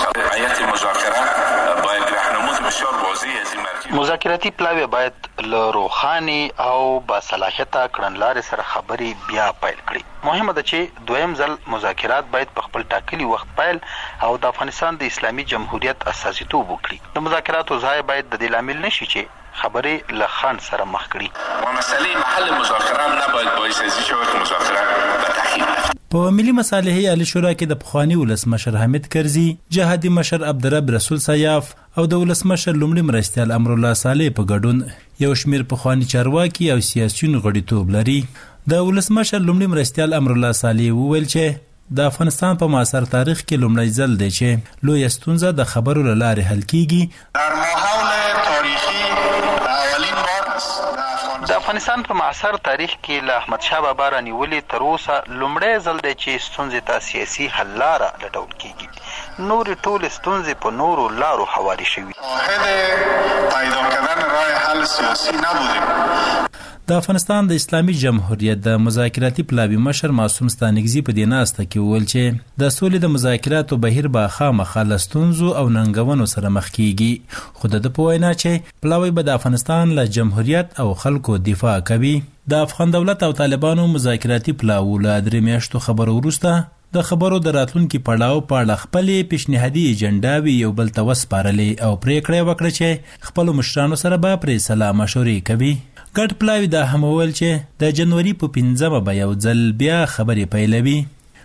مذاکراتي پلاوی باید له روخاني او باصلاحیته کړنلارې سره خبرې بیا پیل کړي. مهمه ده چې دویم ځل مذاکرات باید په خپل ټاکلي وخت پیل او د افغانستان د اسلامي جمهوریت اساسیتوب وکړي. د مذاکراتو ځای باید د دې لامل نشي چې خبرې له خان سره مخ کړي. مسئله محل مذاکرات نباید باعث از اینکه وقت مذاکرات به تأخیر رفت. په ملي مصالحې عالی شورا کې د پخوانی ولسمشر حامد کرزي، جهادي مشر عبدالرب رسول سیاف او د ولسمشر لومړي مرستیال امرالله صالح په ګډون یو شمیر پخوانی چارواکي او سیاسيون غړیتوب لري. د ولسمشر لومړي مرستیال امرالله صالح وویل چې د افغانستان په معاصر تاریخ کې لومړی ځل دی چې لوی ستونزه د خبرو له لارې حل کیږي. در ماحول تاریخي اولین بار د افغانستان په معاصر تاریخ کې له احمد شاه بابا رانیولې تر اوسه لومړی ځل دی چې ستونزې ته سیاسي حل لاره لټول کیږي. نورې ټولې ستونزې په نورو لارو هوارې شوي. واحد پیدا کردن راه حل سیاسی نبودیم. د افغانستان د اسلامي جمهوریت د مذاکراتي پلاوی مشر معصوم ستانکزي په دې ناسته کې وویل چې د سولې د مذاکراتو بهیر به خامخا له ستونزو او ننګونو سره مخ کیږي. خو د ده په وینا چې پلاوی به د افغانستان له جمهوریت او خلکو دفاع کوي. د افغان دولت او طالبانو مذاکراتي پلاو له درې میاشتو خبرو وروسته د خبرو د راتلونکي پړاو په اړه خپلې پیشنهادي ایجنډاوې یو بل ته وسپارلې او پریکړه وکړه چې خپلو مشرانو سره به پرې سلا مشورې کوي. ګډ پلاوی دا هم وویل چې د جنوري په پنځمه به یو ځل بیا خبرې پیلوي.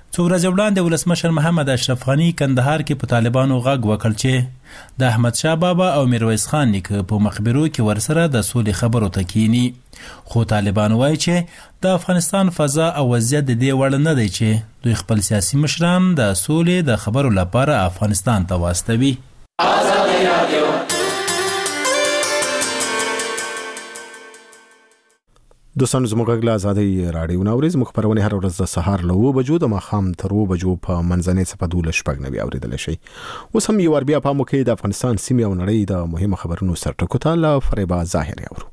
څو ورځې وړاندې ولسمشر محمد اشرف غني کندهار کې په طالبانو غږ وکړ چې د احمد شاه بابا او میرویس خان نیکه په مخبرو کې ورسره د سولې خبرو ته کینی، خو طالبان وایي چې د افغانستان فضا او وضعیت د دې وړ نه دی چې دوی خپل سیاسي مشران د سولې د خبرو لپاره افغانستان ته واستوي. دوستانو زموږ غږ له ازادۍ راډیو ناوري زموږ خپرونه هر ورځ د سهار له اوه بجو د ماښام تر اوه بجو په منځنۍ څپه دولس شپږ نوي اورېدلی شئ. اوس هم یو وار بیا پام وکړئ د افغانستان سیمې او نړۍ د مهمو خبرونو سرټکو ته له فریبا ظاهري اورو.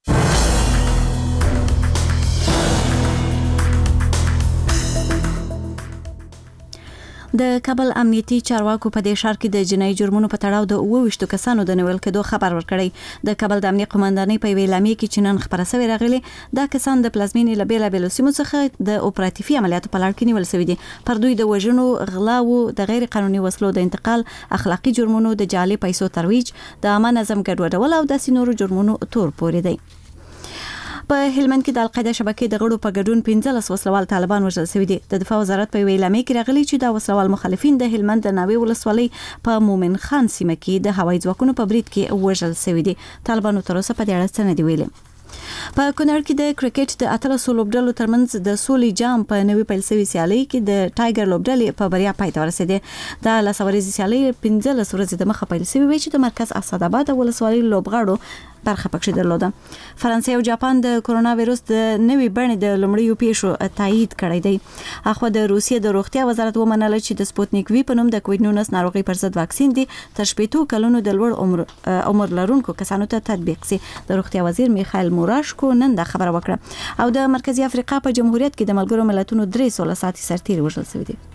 د کابل امنیتي چارواکو په دې ښار کې د جنایي جرمونو په تړاو د اوه ویشتو کسانو د نیول کېدو خبر ورکړی. د کابل د امنیت قومندانۍ په یوې اعلامیې کې چې نن خپره شوې راغلي، دا کسان د پلازمینې له بېلابېلو سیمو څخه د اپراتیفي عملیاتو په لړ کې نیول شوي دي. پر دوی د وژنو، غلاو، د غیر قانوني وسلو د انتقال، اخلاقي جرمونو، د جعلي پیسو ترویج، د عامه نظم ګډوډول او داسې نورو جرمونو تور پورې دی. په هلمند کې د القاعده شبکې د غړو په ګډون پنځلس وسلوال طالبان وژل شوي دي. د دفاع وزارت په یوې اعلامیې کې راغلي چې دا وسلوال مخالفین د هلمند د ناوې ولسوالۍ په مومن خان سیمه کې د هوایي ځواکونو په برید کې وژل شوي دي. طالبانو تر اوسه په دې اړه څه نه دي ویلي. په کونړ کې د کرکټ د اتلسو لوبډلو ترمنځ د سولې جام په نوې پیل شوې سیالۍ کې د ټایګر لوبډلې په بریا پای ته ورسېدې. دا لسوريزي سیالۍ پنځلس ورځې د مخه پیل شوې وي چې د مرکز اسداباد ولسوالۍ لوبغاړو برخه پکې درلوده. فرانسې او جاپان د کرونا وایروس د نوې بڼې د لومړیو پیښو تایید کړی دی. اخو د روسیې د روغتیا وزارت ومنل چې د سپوتنیک وی په نوم د کووډ نولس ناروغي پر ضد واکسین دی تر شپږ کلونو د لوړ عمر عمر لرونکو کسانو ته تطبیق شي. د روغتیا وزیر میخائیل موراشکو نن دا خبره وکړه. او د مرکزی افریقا په جمهوریت کې د ملګرو ملتونو درې سوه ساعتي سرتیري وژل شوي دي.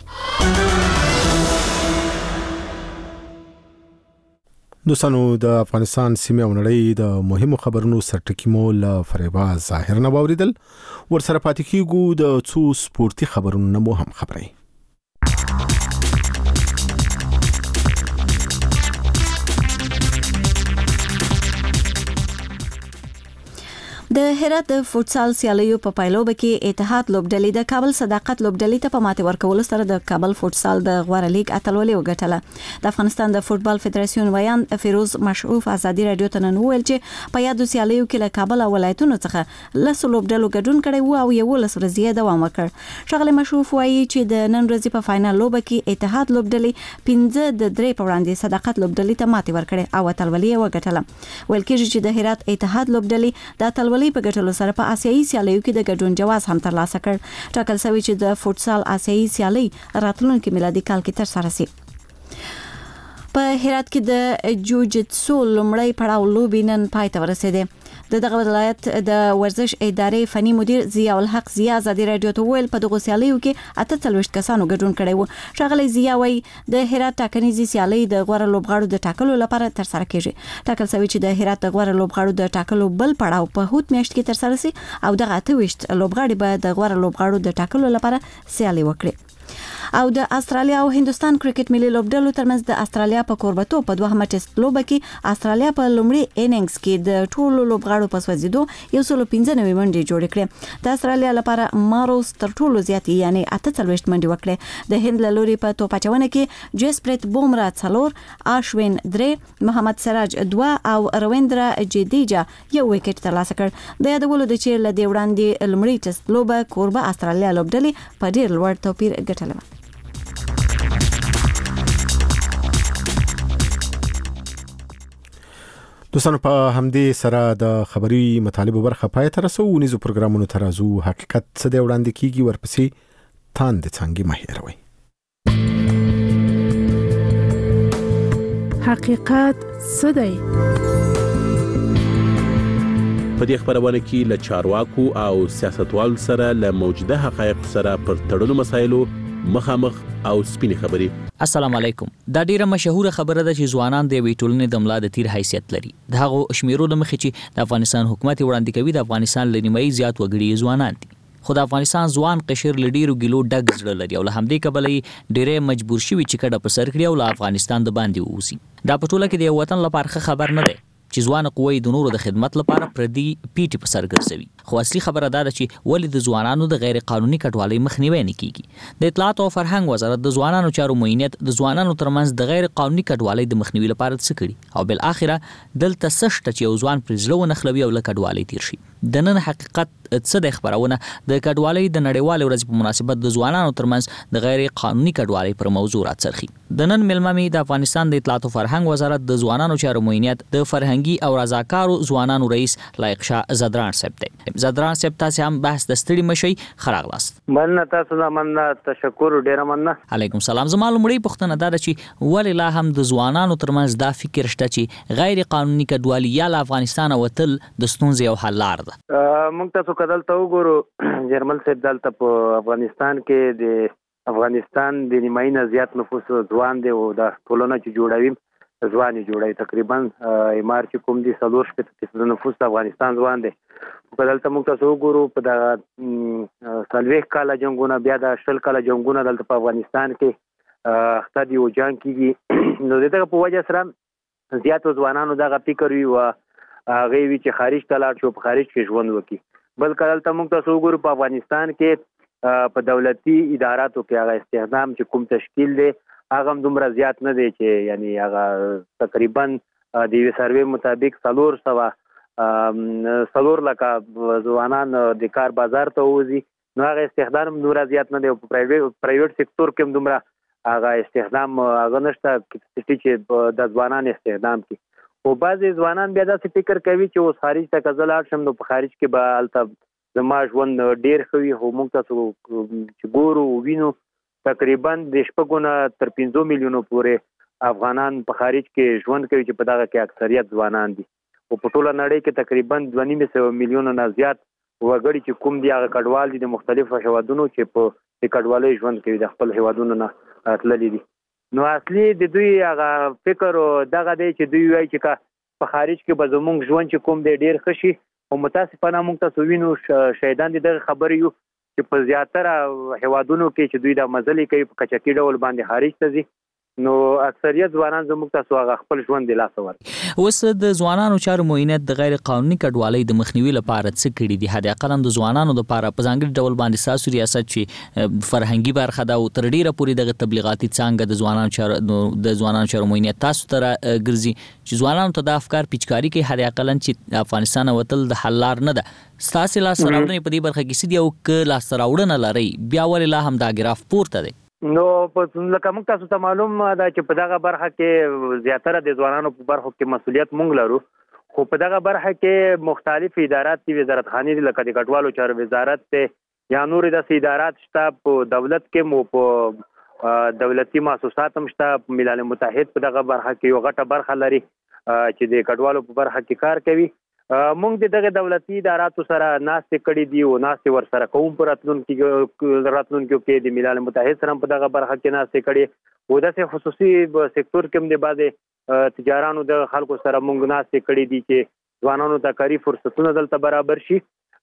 دوستانو د افغانستان سیمې او نړۍ د مهمو خبرونو سرټکی مو له فریبا ظاهر نه واوریدل. ورسره پاتې کیږو د څو سپورتي خبرونو نه مو هم خبرې. د هرات د فوتسال سیالیو په پایلوبه کې اتحاد لوبډلې د کابل صداقت لوبډلې ته په ماته ورکولو سره د کابل فوتسال د غوړه لیګ اتلولي وګټله. د افغانستان د فوتبال فدراسیون ویان فیروز مشعوف ازادي رادیو ته نن ویل چې په یادو سیالیو کې له کابل او ولایتونو څخه لس لوبډلو ګډون کړی و او یو لس ورځې دوام وکړ. شغله مشعوف وایي چې د نن ورځې په فائنل لوبه کې اتحاد لوبډلې پنځه د درې په وړاندې صداقت لوبډلې ته ماته ورکړه او اتلولي وګټله. ویل کېږي چې د هرات اتحاد لوبډلې د اتلولي په ګټلو سره په آسیایي سیالیو کې د ګډون جواز هم ترلاسه کړ. ټاکل شوی چې د فوتسال آسیایي سیالي راتلونکي میلادي کال کې ترسره شي. په هرات کې د جوجتسو لومړی پړاو لوبې نن پای ته ورسېده. د دغه ولایت د ورزش ادارې فني مدیر ضیاء الحق ضیاء ازادي رادیو ته ویل په دغه سیالیو کې اته څلوېښت کسانو ګډون کړی و. ښاغلی ضیاء وایي د هرات ټاکنیزې سیالۍ د غوره لوبغاړو د ټاکلو لپاره ترسره کیږي. ټاکل شوی چې د هرات د غوره لوبغاړو د ټاکلو بل پړاو په هوت میاشت کې ترسره شي او دغه اته ویشت لوبغاړي به د غوره لوبغاړو د ټاکلو لپاره سیالي وکړي. او د استرالیا او هندستان کرکټ ملي لوبډلو ترمنځ د استرالیا په کوربتو په دوهمه ټیسټ لوبه کې استرالیا په لومړي اننګز کې د ټولو لوبغاړو په سوځیدو یو سل پنځه نوي منډې جوړې کړې. د استرالیا لپاره ماروس تر ټولو زیات یعنی اته څلوېښت منډې وکړې. د هند له لوري په توپ اچونه کې جسپریت بومرا څلور، آشوین درې، محمد سراج دوه او رویندرا جدیجا یو وکټ ترلاسه کړ. د یادولو د چې له دې وړاندې لومړي ټیسټ لوبه کوربه استرالیا لوبډلې په ډیر لوړ توپیر ګټله. دوستانو په همدې سره د خبري مطالبه برخه پای ته رسو. ونیزو پروګرامونو ته راځو. حقیقت څه دی وړاندې کیږي ورپسې تان د څنګه مهیروي. حقیقت څه دی؟ په دې خبرونه کې له چارواکو او سیاستوالو سره له موجوده حقایق سره پر تړلو مسایلو مخامخ او سپینې خبرې. السلام علیکم. دا ډیره مشهوره خبره ده چې ځوانان د وی ټولنې د ملا د تیر حیثیت لري. د هغه شمیرو د مخې چې د افغانستان حکومت وړاندې کوي د افغانستان لنیمایي زیات وګړي ځوانان دي. خو د افغانستان ځوان قشر لډیرو ګلو ډګ زړه لري او له همدې کبلې ډیره مجبور شوي چې کډه په سر کړي او له افغانستان د باندې ووسی. دا په ټوله کې د وطن لپاره خبر نه دی چې ځوان قوی د نورو د خدمت لپاره پردي پیټي په سر ګرځوي. خو اصلي خبره دا ده چې ولې د ځوانانو د غیر قانوني کډوالۍ مخنیوي نه کیږي. د اطلاعات او فرهنګ وزارت د ځوانانو چارو معینیت د ځوانانو ترمنځ د غیر قانوني کډوالۍ د مخنیوي لپاره څه کړي او بل اخره دلته سشت چې یو ځوان پر ځلو نخلوي او له کډوالۍ تیر شي. د نن حقیقت څه د خبرونه د کډوالۍ د نړیوال ورځ په مناسبت د ځوانانو ترمنځ د غیر قانوني کډوالۍ پر موضوع راڅرخي. د نن ملممي د افغانستان د اطلاعات او فرهنګ وزارت د ځوانانو چارو معینیت د فرهنګي او رضاکارو ځوانانو رئیس لایق شاه زدران صاحب دی. زدران صاحب تاسو هم بحث د ستړي مشي خراغلاست. مننه تاسو نه مننه تشکر ډیر مننه. علیکم سلام. زما لومړی پوښتنه دا ده چې ولې لا هم د ځوانانو ترمنځ دا فکر شته چې غیر قانوني کډوالي یا له افغانستان وتل د ستونزې او حل لار ده. موږ تاسو کدل ته وګورو جرمل صاحب دلته په افغانستان کې د افغانستان د نیمایي نه زیات نفوس ځوان دی او د ټولنه چې جوړوي ځوان جوړوي تقریبا ایمار چې کوم دي څلور شپږ فیصد نفوس د افغانستان ځوان دی. کدل ته موږ تاسو وګورو په د څلوېښت کاله جنګونه بیا د شل کاله جنګونه دلته په افغانستان کې اخته دي او جنګ کیږي. نو دغه په وجه سره زیاتو ځوانانو دغه فکر وي او هغه وی چې خارج ته لاړ شو په خارج کې ژوند وکړي. بل کله ته موږ تاسو وګورو په افغانستان کې په دولتي اداراتو کې هغه استخدام چې کوم تشکیل دی هغه هم دومره زیات نه دی چې یعنی هغه تقریبا د یو سروې مطابق څلور سوه څلور لکه ځوانان د کار بازار ته وځي. نو هغه استخدام هم دومره زیات نه دی. په پرایویټ سکتور کې هم دومره هغه استخدام هغه نشته چې د ځوانان استخدام کې. او بعضې ځوانان بیا داسې فکر کوي چې اوس خارج ته که زه لاړ شم نو په خارج کې به هلته زما ژوند ډېر ښه وي. خو موږ تاسو چې ګورو ووینو تقریبا د شپږو نه تر پنځو میلیونو پورې افغانان په خارج کې ژوند کوي چې په دغه کې اکثریت ځوانان دي. او په ټوله نړۍ کې تقریبا دوه نیم سوه میلیونه نه زیات وګړي چې کوم دي هغه کډوال دي د مختلفو هیوادونو چې په د کډوالۍ ژوند کوي د خپل هیوادونو نه تللي دي. نو اصلي د دوی هغه فکر دغه دی چې دوی وایي چې په خارج کې به زموږ ژوند چې کوم دی ډېر ښه شي. او متاسفانه موږ تاسو وینو شهیدان دي دغه خبرې یو چې په زیاتره هیوادونو کې چې دوی دا مزلې کوي په کچکي ډول باندې خارج ته ځي. نو اکثریت ځوانان زموږ تاسو هغه خپل ژوند د لاسه ورکوي. اوس د ځوانانو چارو معینت د غیر قانوني کډوالۍ د مخنیوي لپاره څه کړي دي؟ حد اقل د ځوانانو لپاره په ځانګړي ډول باندې ساسو ریاست چې فرهنګي برخه ده او تر ډیره پورې دغه تبلیغاتي څانګه د ځوانانو چارو د ځوانانو چارو معینت تاسو ته ګرځي چې ځوانانو ته د افکار پیچکاري کوي حد اقل چې افغانستان وتل د حل لار نه ده. ستاسو لاس راوړنې په دې برخه کې سدي او ک لاس راوړنه لري بیا ولې لا هم دا ګراف پورته دی؟ نو په لکه موږ تاسو ته معلوم ده چې په دغه برخه کې زیاتره د ځوانانو په برخو کې مسؤلیت موږ لرو. خو په دغه برخه کې مختلف ادارات دي، وزارت خانې دي لکه د کډوالو چارو وزارت ته یا نور داسې ادارات شته په دولت کې مو په دولتي مؤسسات هم شته. ملل متحد په دغه برخه کې یو غټه برخه لري چې د کډوالو په برخه کې کار کوي. موږ د دغه دولتي اداراتو سره ناستې کړې دي او ناستې ورسره کوم په راتلونکي راتلونکي کې د ملل متحد سره په دغه برخه کې ناستې کړې او داسې خصوصي سکتور کې هم د بعضې تجارانو د خلکو سره موږ ناستې کړې دي چې ځوانانو ته کاري فرصتونه دلته برابر شي.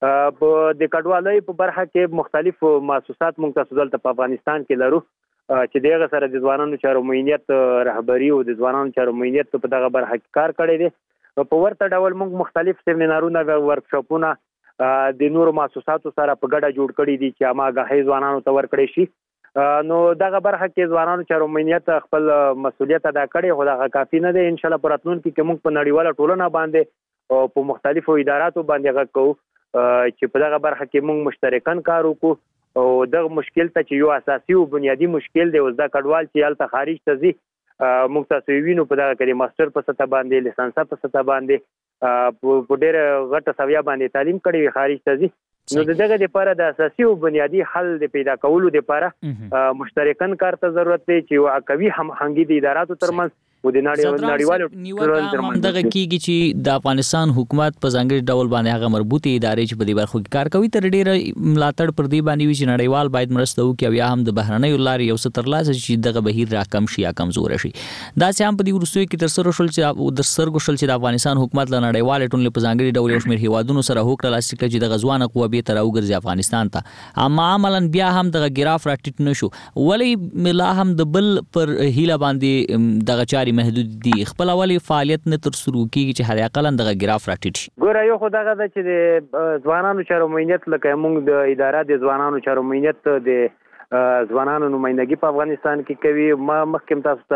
په د کډوالۍ په برخه کې مختلف مؤسسات موږ تاسو دلته په افغانستان کې لرو چې دغه سره د ځوانانو چارو معینیت رهبري او د ځوانانو چارو معینیت په دغه برخه کې کار کړی دی. په ورته ډول موږ مختلف سیمینارونه او ورکشاپونه د نورو مؤسساتو سره په ګډه جوړ کړي دي چې اماګاهي ځوانانو ته ورکړي شي. نو دغه برخه کې ځوانانو چارو معینیت خپل مسؤلیت ادا کړي خو دغه کافي نه دی. ان شاء الله په راتلونکي کې موږ په نړیواله ټولنه باندې او په مختلفو اداراتو باندې غږ کوو چې په دغه برخه کې موږ مشترکاً کار وکړو او دغه مشکل ته چې یو اساسي او بنیادی مشکل دی اوس دا کډوال چې هلته خارج ته ځي موږ تاسو وینو په دغه کې ماستر په سطح باندې لیسانس په سطح باندې په ډېر غټه سویا باندې تعلیم کړی خارج ته ځي. نو دغه لپاره د اساسي او بنیادی حل د پیدا کولو لپاره مشترکاً کار ته ضرورت دی چې یو قوي همغږي د اداراتو ترمنځ او د نړیوالو ټولنې دغه کیږي چې د افغانستان حکومت په ځانګړي ډول باندې هغه مربوطي ادارې چې په دې برخو کې کار کوي تر ډیره ملاتړ پر دې باندې وي چې نړیوال باید مرسته وکړي او یا هم د بهرنیو لارې یو څه ترلاسه چې دغه بهیر راکم شي یا کمزور شي. دا چې هم په دې وروستیو کې تر سره شول چې د سترګو شول چې د افغانستان حکومت له نړیوال ټولنې په ځانګړي ډول یو شمېر هیوادونو سره هوکړه لاسلیک کړي چې دغه ځوانه قوه بېرته راوګرځي افغانستان ته. اما عملاً بیا هم دغه ګراف راټیټ نه شو. ولې لا هم د بل پر هیله باندې دغه چارې ولې محدود دي خپل اولي فعالیت نه تر سره کیږي چې هر اقل دغه ګراف راټیټ شي؟ ګوره یو خو دغه د چې د ځوانانو چارو مینت لکه موږ د اداره د ځوانانو چارو مینت د ځوانانو نمائندګي په افغانستان کې کوي. ما مخکې تاسو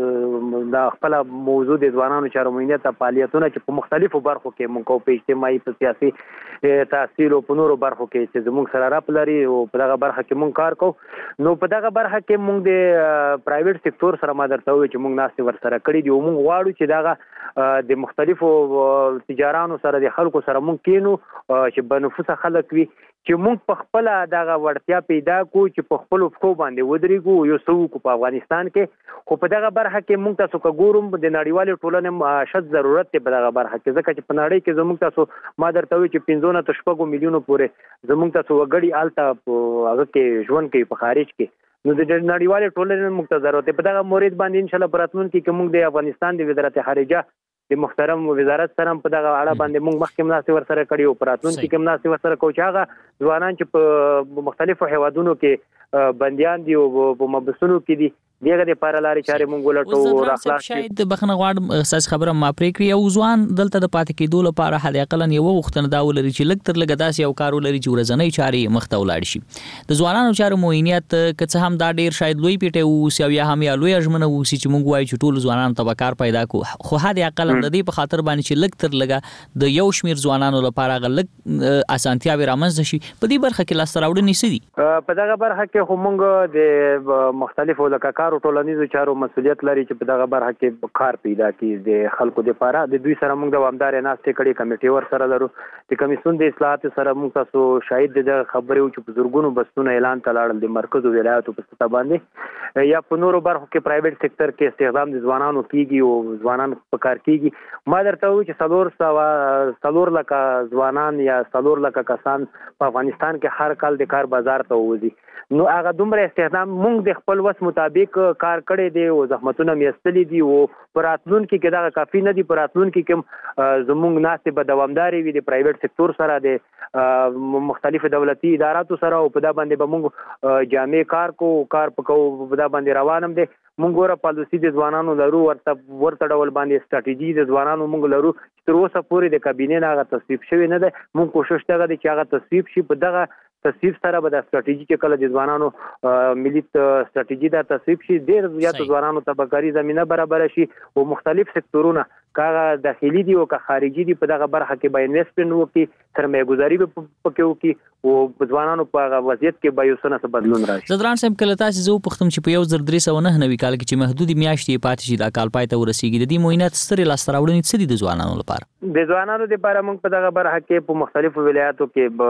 ته د خپل موضوع د ځوانانو چارو مینت فعالیتونه چې په مختلفو برخو کې موږ په اجتماعي په سیاسي تحصیل او په نورو برخو کې چې زموږ سره راپ لري او په دغه برخه کې موږ کار کوو. نو په دغه برخه کې موږ د پرایویټ سکتور سره ما درته وایي چې موږ ناستې ورسره کړي دي او موږ غواړو چې دغه د مختلفو تجارانو سره د خلکو سره موږ کینو چې بنفوسه خلک وي چې موږ په خپل دغه وړتیا پیدا کو چې په خپل فکو باندې ودرېږو یو څو کو په افغانستان کې. خو په دغه برخه کې موږ تاسو کوګورم د نړیوال ټولنې شت ضرورت دی په دغه برخه کې ځکه چې په نړۍ کې زموږ تاسو ما درته وی چې پنځه نه تشپږو میلیونو پورې زموږ تاسو وګړي آلته هغه کې ژوند کوي په خارج کې. نو د نړیوال ټولنې موږ ته ضرورت دی په دغه مورید باندې ان شاء الله پراتون کې موږ د افغانستان د وزارت خارجه د محترم وزارت سره په دغه اړه باندې موږ مخکې مناسب ورسره کړی او پراتون کې مناسب ورسره کوو چې هغه ځوانان چې په مختلفو هیوادونو کې بنديان دي او په مبسونو کې دي دغه د پاره لارې چارې مونږ ولټو او راخلاص شاید بخنه غواړم اساس خبره ما پرې کړی او ځوان دلته د پاتې کېدو لپاره هدا اقلن یو وختنه دا ولري چې لګ تر لګ داسې یو کار ولري چې ورځنی چارې مخته ولاړ شي. د ځوانانو چارو موینیت که هم دا ډیر شاید لوی پیټه او سی یا هم یا لوی اجمنه او سی چې مونږ وایو چې ټول ځوانان ته کار پیدا کو خو هدا اقلن د دې په خاطر باندې چې لګ تر لګ د یو شمیر ځوانانو لپاره غلګ اسانتیا به رامنځ شي. په دې برخه کې لاس راوړنې سدي په دغه برخه کې هم مونږ د مختلفو لکارو ټولنیزو چارو مسؤلیت لري چې په دغه برخه کې کار پیدا کړي د خلکو لپاره. د دوی سره موږ د وامدار ناستې کړي کمیټي ور سره لرو د کمیسیون د اصلاحات سره موږ تاسو شاهد د خبرې او چې په زورګونو بسونه اعلان تلاړل د مرکز او ولایتو په سطح باندې یا په نورو برخو کې پرایویټ سکتور کې استخدام د ځوانانو کیږي او ځوانان په کار کیږي. ما درته وایي چې څلور سوا څلور لکه ځوانان یا څلور لکه کسان په افغانستان کې هر کال د کار بازار ته وځي. نو هغه دومره استخدام موږ د خپل وس مطابق کار کړی دی او زحمتونه میستلې دي او پراتلون کې دا کافي نه دي. پراتلون کې کوم زموږ ناسې به دوامداري وي د پرایویټ سکتور سره د مختلف دولتي اداراتو سره او په دا باندې به موږ جامع کار کو کار پکو په دا باندې روانم دي. موږ ګوره پالیسي د ځوانانو لرو ورته ورته ډول باندې ستراتیژي د ځوانانو موږ لرو تر اوسه پورې د کابینې نه هغه تصویب شوی نه ده. موږ کوشش کوو چې هغه تصویب شي. په دغه تصویب سره به د ستراتیژي کې کله د ځوانانو ملي ستراتیژي دا تصویب شي ډېر زیات ځوانانو ته به کاري زمينه برابر شي او مختلف سکتورونه کاغه داخلي دي او که خارجي دي په دغه برخه کې به انویسټمنټ وکړي سرمایه گذاري به پکې وکړي او ځوانانو په هغه وضعیت کې به یو څه بدلون راشي. زدران صاحب کله تاسو زه پختم چې په یو زر درې سوه نه نوي کال کې چې محدودي میاشتې پاتې شي دا کال پای ته ورسیږي د دې موینات سترې لاس راوړنې څه دي د ځوانانو لپاره؟ د ځوانانو لپاره موږ په دغه برخه کې په مختلفو ولایاتو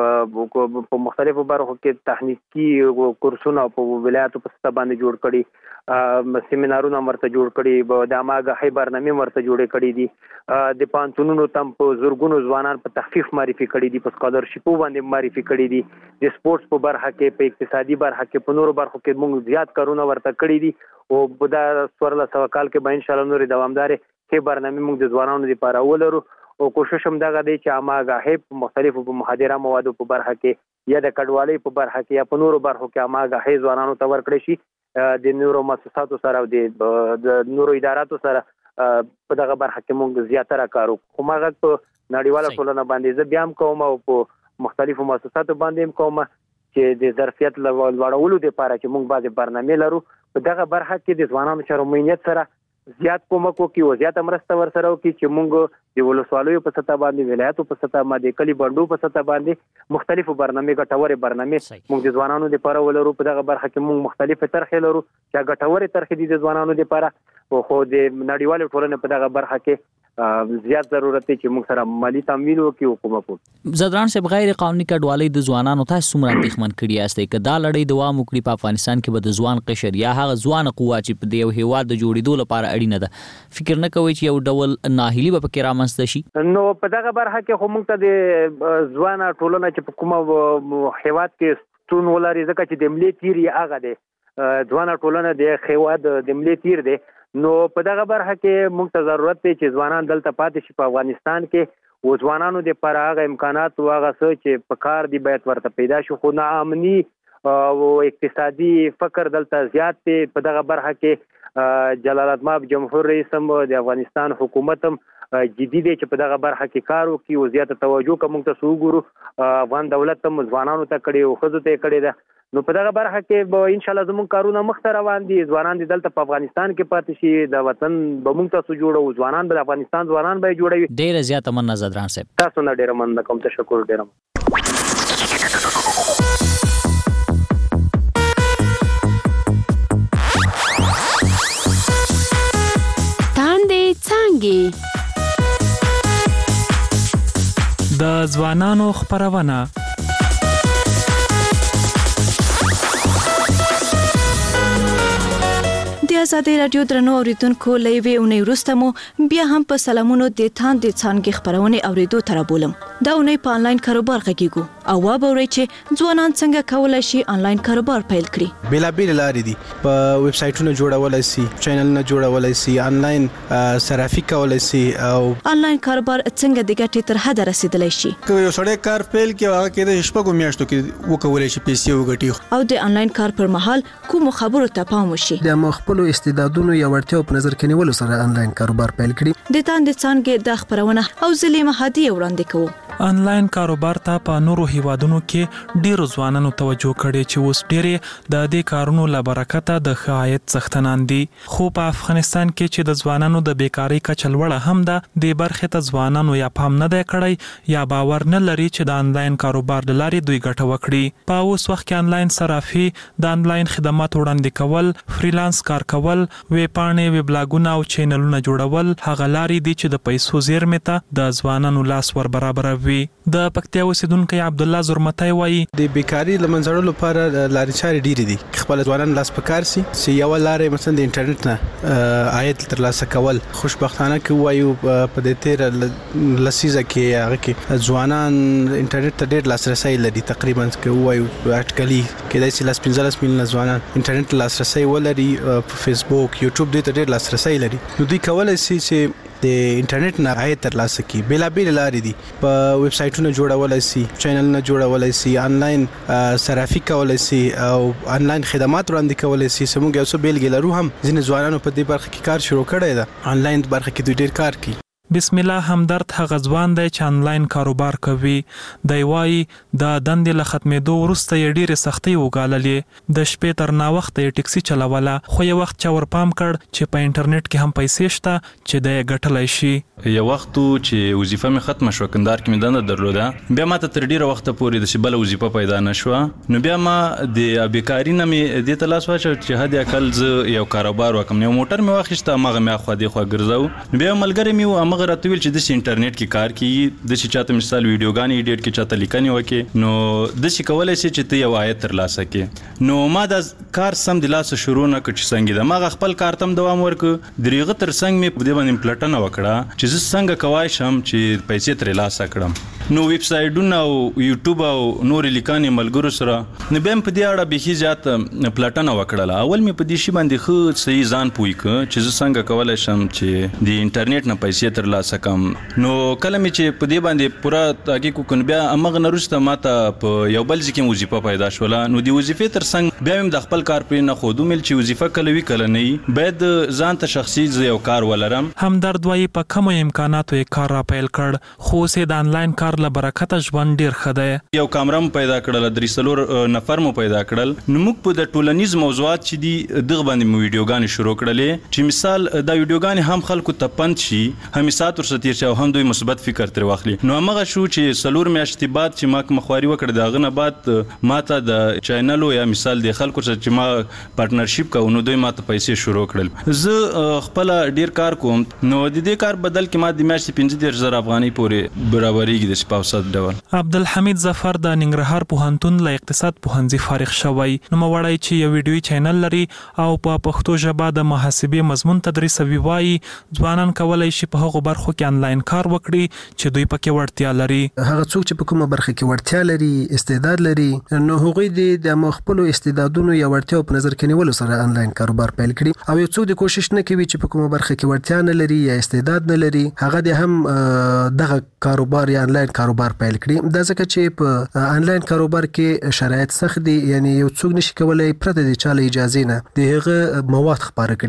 کې په مختلفو برخو کې تخنیکی کورسونه په ولایاتو په سطح باندې جوړ کړي سیمینارونه مرته جوړ کړي د اماګه برنامه مرته جوړې کړي دي د پانتونونو تم په زورګونو ځوانان په تخفیف معرفي کړي دي په سکالرشیپو باندې معرفي کړي دي د سپورتس په برخه کې په اقتصادي برخه کې په نورو برخو کې موږ زیات کارونه ورته کړي دي او په دا څوارلس سوه کال کې به ان شاء الله نورې دوامدارې کې برنامه موږ د ځوانانو لپاره ولرو او کوشش هم دغه دی چې اماګه په مختلفو په مخدره موادو په برخه کې یا د کډوالۍ په برخه کې یا په نورو برخو کې اماګه ځوانانو ته ورکړي شي. د نورو مؤسساتو سره او د نورو اداراتو سره په دغه برخه کې موږ زیاتره کارو خو ماغه په نړیواله ټولنه باندې زه بیا هم کوم او په مختلفو مؤسساتو باندې هم کوم چې د ظرفیت لوړولو لپاره چې موږ بعضې برنامې لرو په دغه برخه کې د ځوانانو چارو مینیت سره زیات کومک وکړي او زیاته مرسته ورسره وکړي چې موږ د ولسوالیو په سطح باندې ولایتو په سطح باندې کلی بندو په سطح باندې مختلفو برنامې ګټورې برنامې موږ د ځوانانو لپاره ولرو. په دغه برخه کې موږ مختلفه طرحې لرو چې ګټورې طرحې دي د ځوانانو لپاره خو د نړیوال ټولنې په دغه برخه کې زیات ضرورت دی چې موږ سره مالی تمویل وکړو حکومت کو. زدران صاحب غیر قانوني کډوالۍ د ځوانانو تاسو څومره اندېښمن کړي یاستئ که دا لړۍ دوام وکړي په افغانستان کې به د ځوان قشر یا هغه ځوان قوه چې په یو هیواد د جوړېدو لپاره اړینه ده فکر نه کوئ چې یو ډول ناهیلي به پکې رامنځته شي؟ نو په دغه برخه کې خو موږ ته د ځوانه ټولنه چې په کومه هیواد کې ستون ولري ځکه چې د ملي تیر یې هغه دی ځوانه ټولنه د هیواد د ملي تیر دی. نو په دغه برخه کې موږ ته ضرورت دی چې ځوانان دلته پاتې شي په افغانستان کې او ځوانانو لپاره هغه امکانات او هغه څه چې په کار دی باید ورته پیدا شي خو ناامني او اقتصادي فقر دلته زیات دی. په دغه برخه کې جلال المآب جمهور رئیس هم د افغانستان حکومت هم جدي دی چې په دغه برخه کې کار وکړي او زیاته توجه کوم ته وګورو. افغان دولت هم ځوانانو ته کړي او خزو ته کړي ده. نو په دغه برخه کې به ان شاء الله زموږ کارونه مخ ته روان دي. ځوانان دي دلته په افغانستان کې پاتې شي، د وطن به موږ تاسو جوړو، ځوانان به افغانستان ځوانان به جوړوي. ډیره زیاته مننه زدران صاحب. تاسو نه ډیره مننه کوم، تشکر ډیره. تاندې څانګې د ځوانانو خپرونه. د آزادۍ رادیو درنو اوریدونکو لوي اونۍ وروسته مو بیا هم په سلامونو د تاندې څانګې خپرونه اوریدو تر بولم. دا اونۍ په انلاین کاروبار غږیږو او وابورئ چې ځوانان څنګه کولای شي انلاین کاروبار پیل کړي. بلا بیل لارې دي، په ویب سایټونو جوړولای شي، چینلونه جوړولای شي، انلاین صرافي کولای شي او انلاین کاروبار څنګه د ګټې تر حد رسیدلی شي. که یو سړی کار پیل کړي هغه کې د شپږو میاشتو کې وکولای شي پیسې وګټي. او د انلاین کار پر مهال کوم خبرو ته پام وشي. د مخبلو استعدادونو یا وړتیاو په نظر کې نیولو سره انلاین کاروبار پیل کړي. د تاندې څانګې د خپرونه او زلیمه هادي وړاندې کوو. انلاین کاروبار ته په نورو هیوادونو کې ډیرو ځوانانو توجه کړې چې اوس ډېرې د دې کارونو له برکته د ښه عاید څښتنان دي. خو په افغانستان کې چې د ځوانانو د بیکارۍ کچه لوړه هم ده، دې برخې ته ځوانانو یا پام نه دی کړی یا باور نه لري چې د انلاین کاروبار له لارې دوی ګټه وکړي. په اوس وخت کې انلاین صرافي، د انلاین خدمات وړاندې کول، فریلانس کار کول، ویب پاڼې، ویب لاګونه او چینلونه جوړول هغه لارې دي چې د پیسو زیرمې ته د ځوانانو لاس ور برابروي. د پکتیا اوسیدونکو عبد الله زرمتای وایي د بیکاری لمنځړلو لپاره لارې چارې ډېرې دي. خپل ځوانان لاس پکار سي چې یو لارې مثلا د انټرنیټ نه عاید ترلاسه کول. خوشبختانه کې وایو په دې تیر لسیزه کې هغه کې ځوانان انټرنیټ ته ډېر لاسرسي لري. تقریبا کې وایو اټکلي کې د سلاس پنځلس میلیونه ځوانان انټرنیټ لاسرسي ولري. په فیسبوک، یوټیوب دې ته ډېر لاسرسي لري. نو دوی کولای شي چې د انټرنیټ نه عاید ترلاسه کړي. بلا بیل لارې دي، په ویب سایټونو جوړولای شي، چینلونه جوړولای شي، انلاین صرافي کولای شي او انلاین خدمات وړاندې کولای شي. سمون یو څه بیلګې لرو هم ځینې ځوانانو په دې برخه کې کار شروع کړی دی. انلاین برخه کې دوی ډېر کار کوي. بسم الله همدرد هغه ځوان دی چې انلاین کاروبار کوي. دی وایي د دندې له ختمېدو وروسته یې ډېرې سختۍ وګاللې. د شپې تر ناوخته یې ټکسي چلوله، خو یو وخت چا ورپام کړ چې په انټرنیټ کې هم پیسې شته چې دی یې ګټلی شي. یو وخت چې وظیفه مې ختمه شوه، کندهار کې مې دنده درلوده، بیا ماته تر ډېره وخته پورې داسې بله وظیفه پیدا نه شوه. نو بیا ما د بیکاري نه مې دې ته لاس واچو چې حد اقل زه یو کاروبار وکړم. یو موټر مې واخیسته، هماغه مې اخوا دېخوا ګرځاو. نو بیا یو ملګری مې و، هماغه راته ویل چې داسې انټرنیټ کې کار کوي، داسې چاته مثال ویډیوګانې ایډیټ کې چاته لیکنې وکړي، نو داسې کولی شي چې ته یو عاید ترلاسه کړې. نو ما دا کار سم د لاسه شروع نه کړ چې څنګه ده. ما خپل کار ته هم دوام ورکړ. د هغه تر څنګ مې په دې باندې پلټنه وکړه چې زه څنګه کوای شم چې پیسې ترلاسه کړم. نو ویب سایټونه او یوټیوب او نور لیکنې ملګرو سره نو بیا په دې اړه به زیات پلټنه وکړله. اول مې په دې شی باندې خو صحیح ځان پوي ک چې زه څنګه کولای شم چې د انټرنیټ نه پیسې ترلاسه کړم. نو کله مې چې په دې باندې پوره تحقیق وکړ، بیا امغه نرسته ماته په یو بل ځکه وظیفه پیدا شوله. نو د وظیفې تر څنګ بیا هم د خپل کار پرې نه خودو مل چې وظیفه کله وی کله نه باید ځان ته شخصي یو کار ولرم. همدرد وایي په کم امکاناتو یې کار را پیل کړ، خو سه د انلاین کار له برکته ژوند ډیر ښه دی. یو کامره مو پیدا کړل، درې څلور نفر مو پیدا کړل. نو موږ په د ټولنیز موضوعات چې دي دغه باندې مو ویډیوګانې شروع کړلې چې مثال دا ویډیوګانې هم خلکو ته پند شي، همیسات ورسره تیر شي او هم دوی مثبت فکر تر واخلي. نو هغه شو چې څلور میاشتې بعد چې ما کوم خواري وکړه، دغه نه بعد ماته د چینلو یا مثال د خلکو سره چې ما پارتنرشپ کوو، نو دوی ماته پیسې شروع کړل. زه خپل ډیر کار کوم، نو د دې کار بدل کې ما د میاشتې پنځه دېرش زره افغانۍ پورې برابرېږي د سپاوسات ډول. عبدالحمید ظفر د ننګرهار پوهنتون له اقتصاد پوهنځي فارغ شوی. نو موړی چې یو ویډیوي چینل لري او په پښتو ژبه د محاسبې مضمون تدریسوي. وایي ځوانان کولای شي په هغو برخو کې انلاین کار وکړي چې دوی پکې وړتیا لري. هغه څوک چې په کومه برخه کې وړتیا لري، استعداد لري، نو هغوی د خپل استعدادونو یا وړتیاو په نظر کې نیولو سره انلاین کاروبار پیل کړي. او یو څوک د کوشش نه کوي چې په کومه برخه کې وړتیا نه لري یا استعداد نه لري، هغه د هم دغه کاروبار یا انلاین کاروبار پیل کړي. دا ځکه چې په انلاین کاروبار کې شرایط سخت دي، یعنی یو څوک نشي کولای پرته د چاله اجازه نه د هغه مواد خپاره کړي.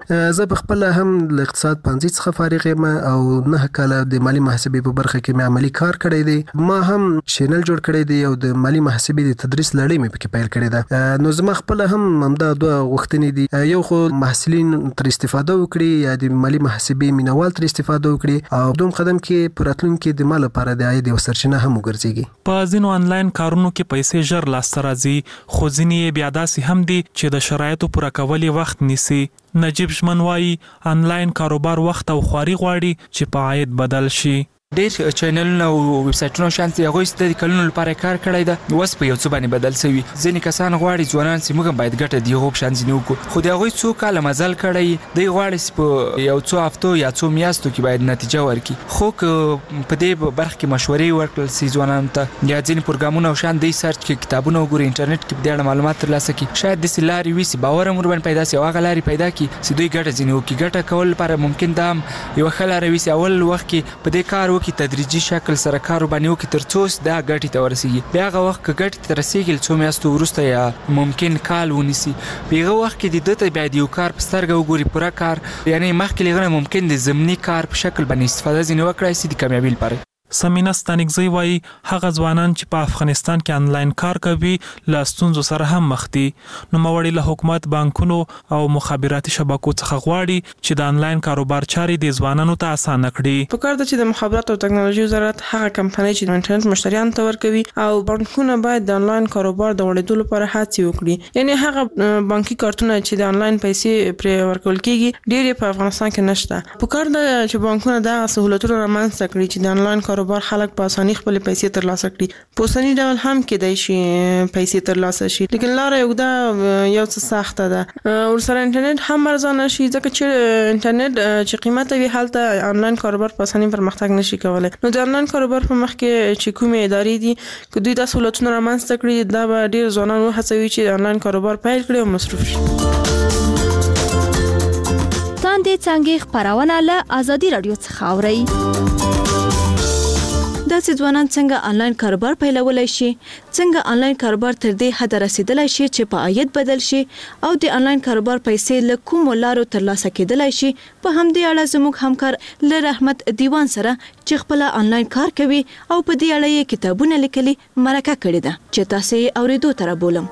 زه په خپل هم د اقتصاد پنځه څخه فارغ یم او نه کاله د مالی محاسبې په برخه کې مې عملی کار کړی دی. ما هم چینل جوړ کړی دی او د مالی محاسبې د تدریس لړۍ مې پکې پیل کړې ده. نو زما خپل هم همدا دوه غوښتنې دي، یو خو محصلین تر استفاده وکړي یا د مالی محاسبې مینوال تر استفاده وکړي او دوم قدم کې پر راتلونکي د مال لپاره د عاید یو سرچینه هم وګرځيږي. په ځینو انلاین کارونو کې پیسې ژر لاسته راځي، خو ځینې بیا داسې هم دي چې د شرایطو پوره کول وخت نیسي. نجیب ژمن وایي انلاین کاروبار وخت او خواري غواړي چې په عاید بدل شي. ډېر چینلونه او ویب سایټونه شانتي هغوی د کلونو لپاره کار کړی ده، اوس په یو څه باندې بدل شوي. ځینې کسان غواړي ځوانان چې موږ باید ګټه د هغو په شان ځینې وکړو، خو د هغوی څو کاله مزل کړی دی، غواړي چې په یو څو هفتو یا څو میاشتو کې باید نتیجه ورکړي. خو که په دې برخه کې مشورې ورکړل شي ځوانانو ته یا ځینې پروګرامونه او شان دی سرچ کې کتابونه وګوري، انټرنیټ کې په دې اړه معلومات ترلاسه کړي، شاید داسې لارې وي چې باور هم ورباندې پیدا شي او هغه لارې پیدا کړي چې دوی ګټه ځینې وکړي. ګټه کول لپاره ممکن دا هم یوه ښه لاره وي چې اول وخت کې په دې کار وکړي، تدریجي شکل سره کار باندې وکړي تر څو دا ګټې ته ورسیږي. بیا هغه وخت که ګټې ته رسیږي څو میاشتو وروسته یا ممکن کال ونیسي، په هغه وخت کې د ده ته بیا د یو کار په سترګه وګوري پوره کار، یعنې مخکې له هغه نه ممکن د ضمني کار په شکل باندې استفاده ځینې وکړای شي د کامیابۍ لپاره. سمینه ستانکزی وایي هغه ځوانان چې په افغانستان کې انلاین کار کوي له ستونزو سره هم مخ دي. نوموړي له حکومت، بانکونو او مخابراتي شبکو څخه غواړي چې د انلاین کاروبار چارې د ځوانانو ته اسانه کړي. په کار ده چې د مخابرات او ټکنالوژي وزارت هغه کمپنۍ چې د انټرنیټ مشتریانو ته ورکوي او بانکونه باید د انلاین کاروبار د وړېدو لپاره هڅې وکړي. یعنې هغه بانکي کارتونه چې د انلاین پیسې پرې ورکول کیږي ډېر په افغانستان کې نشته. په کار ده چې بانکونه دا سہولتونه رامنځته کړي چې د انلاین کاروبار خلک په اسانۍ خپل پیسې ترلاسه کړي. په اوسني ډول هم کېدای شي پیسې ترلاسه شي، لیکن لاره اوږده یو څه سخته ده. ورسره انټرنیټ هم ارزانه شي، ځکه چې انټرنیټ چې قیمت وي هلته انلاین کاروبار په اسانۍ پرمختګ نشي کولی. نو د انلاین کاروبار په مخ کې چې کومې ادارې دي که دوی دا سہولتونه رامنځته کړي، دا به ډېر ځوانان وهڅوي چې د انلاین کاروبار پیل کړي او مصروف شي. تاندې څانګې خپرونه له ازادي رادیو څخه اورئ. داسې ځوانان څنګه انلاین کاروبار پیلولای شي، څنګه انلاین کاروبار تر دې حد رسیدلای شي چې په عاید بدل شي او د انلاین کاروبار پیسې له کومو لارو ترلاسه کېدلای شي، په همدې اړه زموږ همکار لر احمد دیوان سره چې خپل انلاین کار کوي او په دې اړه یې کتابونه لیکلي مرکه کړې ده چې تاسو یې اوریدو ته رابولم.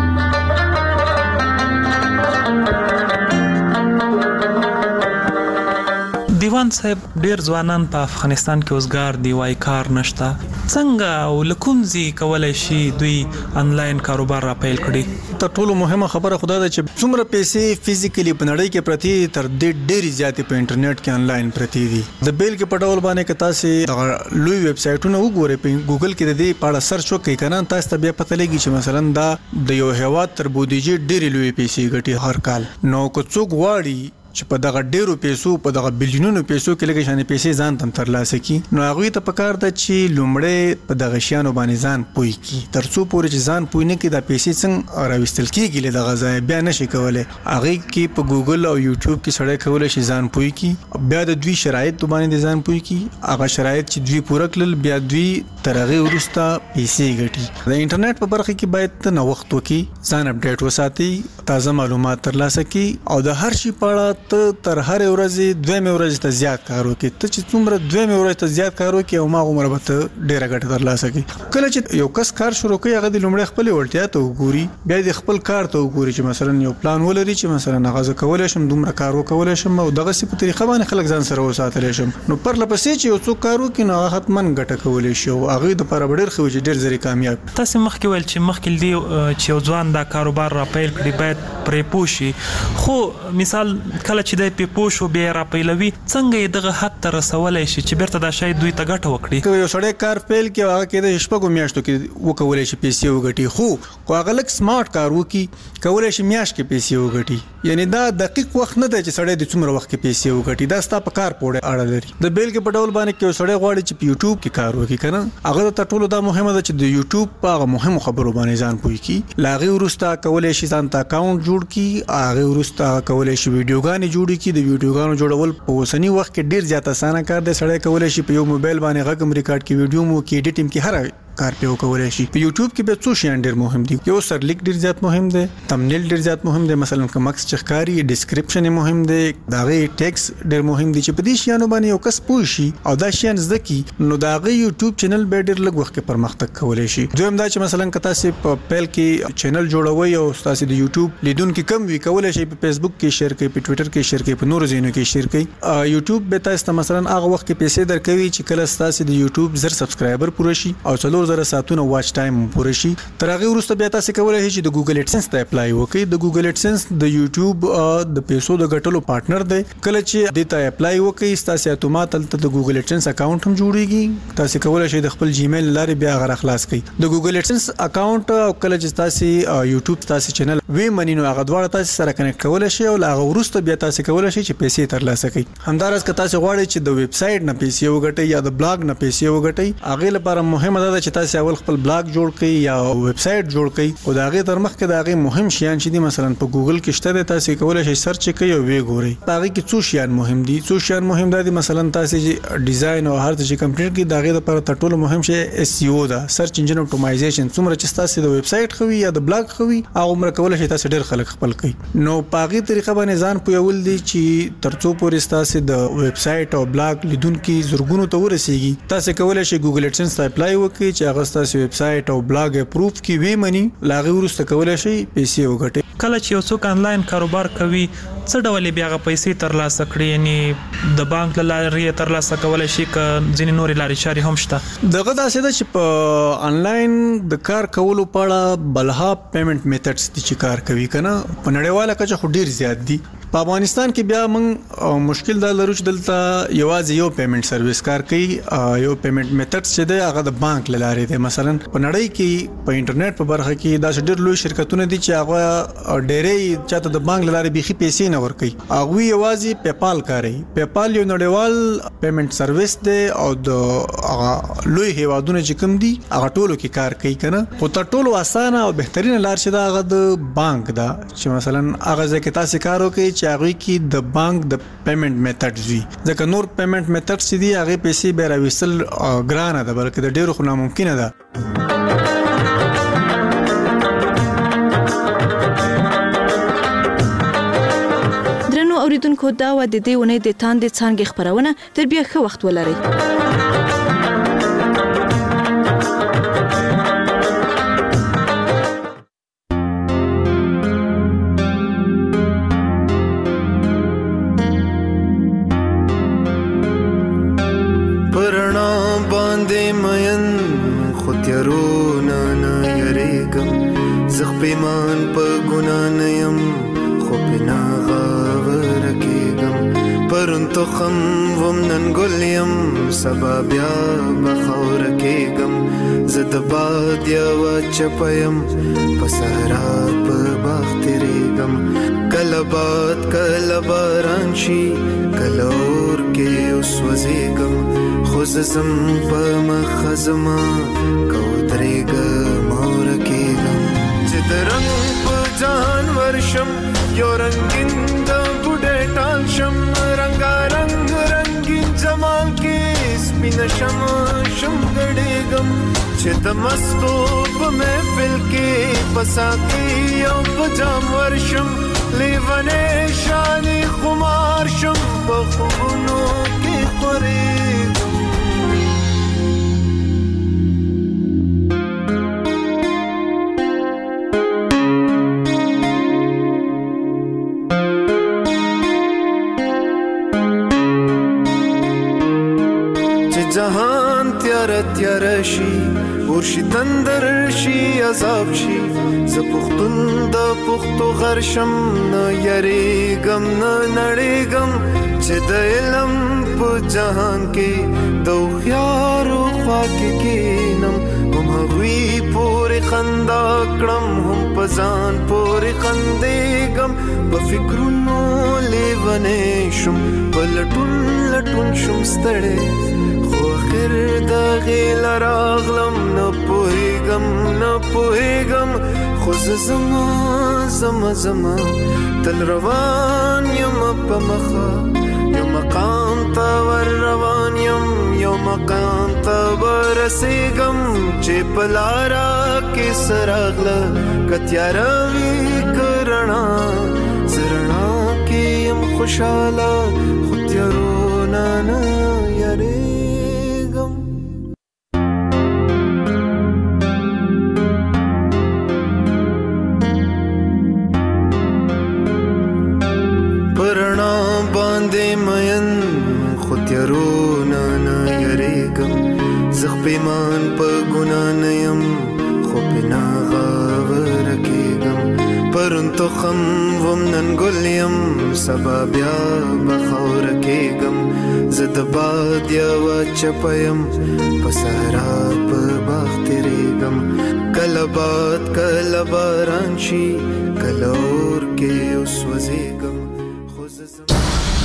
دیوان صاحب، ډیر ځوانان په افغانستان کې اوسګار دی، وای کار نشته، څنګه او لکوم زی کولای شي دوی انلاین کاروبار را پیل کړي؟ تر ټولو مهمه خبره خدا ده چې څومره پیسې فزیکلی په نړۍ کې پرتی تر دې ډېری زیاتې په انټرنیټ کې انلاین پرتی دي. د بیل کې په ډول باندې که تاسو لوی ویب سایټونه وګورئ، په ګوګل کې د دې په اړه سرچ وکړئ کنه، تاسو ته بیا پته لګي چې مثلا دا د یو هیواد تر بودیجې ډېری لوی پیسې ګټي هر کال. نو که څوک غواړي چې په دغه ډیرو پیسو په دغه بلیونونو پیسو کې لګي شانې پیسې ځان تم ترلاسه کی، نو هغه ته پکار ده چې لومړی په دغه شیانو باندې ځان پوي کی، ترڅو پورې چې ځان پوي نه کی د پیسې څنګه راوستل کیږي له دغه ځای بیا نشي کولای. هغه کې په ګوګل او یوټیوب کې سړی کولای شي ځان پوي کی، بیا د دوی شرایط باندې ځان پوي کی، هغه شرایط چې دوی پوره کړل بیا دوی تر هغه ورسته پیسې ګټي. د انټرنیټ په برخه کې باید ته نو وخت وکي، ځان اپډیټ وساتي، تازه معلومات ترلاسه کی او د هر شي په اړه ته تر هر ورځې دوه ورځې ته زیات کار وکړي. ته چې څومره دوه ورځې ته زیات کار وکړي او ما عمر به ته ډیره ګټه ترلاسه کړي. کله چې یو کس کار شروع کوي هغه د لومړی خپل وړتیا ته وګوري، بیا د خپل کار ته وګوري چې مثلا یو پلان ولري چې مثلا هغه زه کولای شم دومره کار وکولای شم او دغه سی په طریقه باندې خلک ځان سره وساتلی شم. نو پر لپسې چې یو څوک کار وکړي نو هغه حتما ګټه کولی شي او هغه د لپاره ډیر خو چې ډیر زری کامیاب. تاسو مخکې ویل چې مخکې دی چې یو ځوان دا کاروبار را پیل کړي باید پرې پوه شي، خو مثال کله چې دی پې پوه شو بیا را پیلوي، څنګه یې دغه حد ته رسولی شي چې بیرته دا شاید دوی ته ګټه وکړي؟ که یو سړی کار پیل کړي هغه کېدای شي شپږو میاشتو کې وکولی شي پیسې وګټي، خو که هغه لږ سمارټ کار وکړي کولی شي میاشت کې پیسې وګټي. یعنی دا دقیق وخت نه دی چې سړی د څومره وخت کې پیسې وګټي، دا ستا په کار پورې اړه لري. د بیلګې په ډول باندې کې یو سړی غواړي چې په یوټیوب کې کار وکړي که نه، هغه ته ټولو دا مهمه ده چې د یوټیوب په هغه مهمو خبرو باندې ځان پوه کړي. له هغې وروسته کولی شي ځان ته اکاونټ جوړ کړي، هغې وروسته کولی شي ویډیوګانې جوړې کړي. د ویډیوګانو جوړول په اوسني وخت کې ډیر زیات اسانه کار دی. سړی کولی شي په یو موبایل باندې غږ هم ریکارډ کړي، ویډیو مو کې ایډیټ هم کړي، هر کار په وکولای شي. په یوټیوب کې به څو شیان ډیر مهم دي. یو سرلیک ډیر زیات مهم دی، تمنیل ډیر زیات مهم دی، مثلا کوم مکس چخکاری ډیسکرپشن مهم دی، داغه ټیکس ډیر مهم دی چې په دې شیانو باندې یو کس پوه شي او دا شیان زده کی نو داغه یوټیوب چینل به ډیر لږ وخت کې پرمختګ کولای شي. دویم دا چې مثلا کته سي په پیل کې چینل جوړوي او تاسو د یوټیوب لیدونکو کم وی کولای شي په فیسبوک کې شیر کوي، په ټوئیټر کې شیر کوي، په نورو ځایونو کې شیر کوي. یوټیوب به تاسو مثلا هغه وخت کې پیسې درکوي چې کله تاسو د یوټیوب زر سبسکرایبر پوره شي او څلور زره ساعتونه واچ ټایم پوره شي. تر هغه وروسته بیا تاسو کولای شئ چې د ګوګل اډسنس ته اپلای وکړئ. د ګوګل اډسنس د یوټیوب د پیسو د ګټلو پارټنر دی. کله چې د ته اپلای وکړئ تاسو اتومات د ګوګل اډسنس اکاونټ هم جوړیږي. تاسو کولای شئ د خپل جیمیل لارې بیا غره خلاص کړئ. د ګوګل اډسنس اکاونټ او کله چې تاسو یوټیوب تاسو چینل وی منینو هغه دواړه تاسو سره کنیکټ کولای شئ او هغه وروسته بیا تاسو کولای شئ چې پیسې ترلاسه کړئ. همدارس که تاسو غواړئ چې د ویب سټ نه پیسې وګټئ یا د بلاګ نه پیسې وګټئ، هغه لپاره مهمه ده چې تاسو اول خپل بلاګ جوړ کړئ یا ویب سټ جوړ کړئ او دا هغه تر مخ کې دا هغه مهم شیان چې دي مثلا په ګوګل کې شته دي تاسو کولای شئ سرچ کړئ او وی ګورئ. هغه کې څو شیان مهم دي. څو شیان مهم دي مثلا تاسو چې ډیزاین او هر څه چې کمپلیټ کړئ دا هغه لپاره تر ټولو مهم شی اس ای او ده، سرچ انجن اپټیمایزیشن. څومره چې تاسو د ویب سټ خوي یا د بلاګ خوي هغه عمر کولای شئ تاسو ډیر خلک خپل کړئ. نو په هغه طریقه باندې ځان پویول دي چې ترڅو پورې تاسو د ویب سټ او بلاګ لیدونکو زرګونو ته ورسیږي تاسو کولای شئ ګوګل اډسنس ته اپلای وکړئ چې هغه تاسو ویب سټ او بلاګ اپروف کی وی منی لاغه ورسته کولای شئ پیسې وګټئ. کله چې یو څوک آنلاین کاروبار کوي څه ډول بیا غو پیسې ترلاسه کړي، یعنی د بانک لارې ترلاسه کولای شي ک ځینې نورې لارې چارې هم شته. دغه داسې ده چې په آنلاین د کار کولو په اړه بلها پیمنٹ میتھډز دي چې کار کوي کنه په نړیواله کچه خو ډیر زیات دي. په افغانستان کې بیا موږ مشکل دا لرو چې دلته یوازې یو پیمنٹ سرویس کار کوي. یو پیمنٹ میتھډ چې دی هغه د بانک لارې دی. مثلا په نړۍ کې په انټرنیټ په برخه کې دا ډېر لوی شرکتونه دي چې هغه ډېرې چاته د بانک لارې بيخي پیسې نه ورکوي. هغه یوازې پیپال کاروي. پیپال یو نړیوال پیمنٹ سرویس دی او د هغه لوی هیوادونو چې کوم دي هغه ټولو کې کار کوي کنه. خو تر ټولو اسانه او بهترینه لار چې دا هغه د بانک دا چې مثلا هغه ځکه تاسو کار وکړي چې هغه کې د بانک د پیمنٹ میتھډز وي. ځکه نور پیمنٹ میتھډز چې دي هغه پیسې به راوستل ګرانه ده بلکې د ډیرو خو ناممکنه ده. درنو اوریدونکو دا و د دې ونې د تاندې څنګه خبرونه تر بیا ښه وخت ولرئ. پیمان په ګنا نه يم خو پنا غاور کېږم پرون تخم وم نن ګل يم سبا بیا بخور کېږم زه د باد یوه چپه یم په صحرا په باغ تېرېږم کله باد کله باران شي کله اور کې وسوځېږم خو زه ځم په مخه زما که ودرېږم اور کېږم چې د رنګ په جهان ورشم یو رنګین د بوډۍ ټال شم رنګارنګ رنګین جمال کې سپینه شم شم ګډېږم چې د مستو په محفل کې په ساقي او په جام ورشم لیونی شانې خمار شم په خوبونو کې خورېږم. جهان تیار تیار شي ورشي تندر شي عذاب شي زه پښتون د پښتو غر شم نه یریږم نه نړېږم چې د علم په جهان کې د هوښیارو خوا کې کښېنم هم هغوی پورې خندا کړم هم په ځان پورې خندېږم په فکرونو لیونی شم په لټون لټون شم ستړی خیر دا غیل راغلم نه پوهېږم نه پوهېږم خو زه زما زما زما تل روان یم په مخه یو مقام ته ور روان یم یو مقام ته ورسېږم چې په لاره کې سراغله که تیاره وي که رڼا زه رڼا کې یم خوشحاله خو تیارو نه نه یارېږم. په رڼا باندې مین خو تیارو نه نه یریږم. زه خپېمان په ګناه نه یم خو پې ناغاوره کېږم. پرون تخم وم نن ګل یم سبا بیا به خاوره کېږم. زه د باد یوه چپه یم په صحرا په باغ تېرېږم. کله باد کله باران شي کله اور کې وسوځېږم.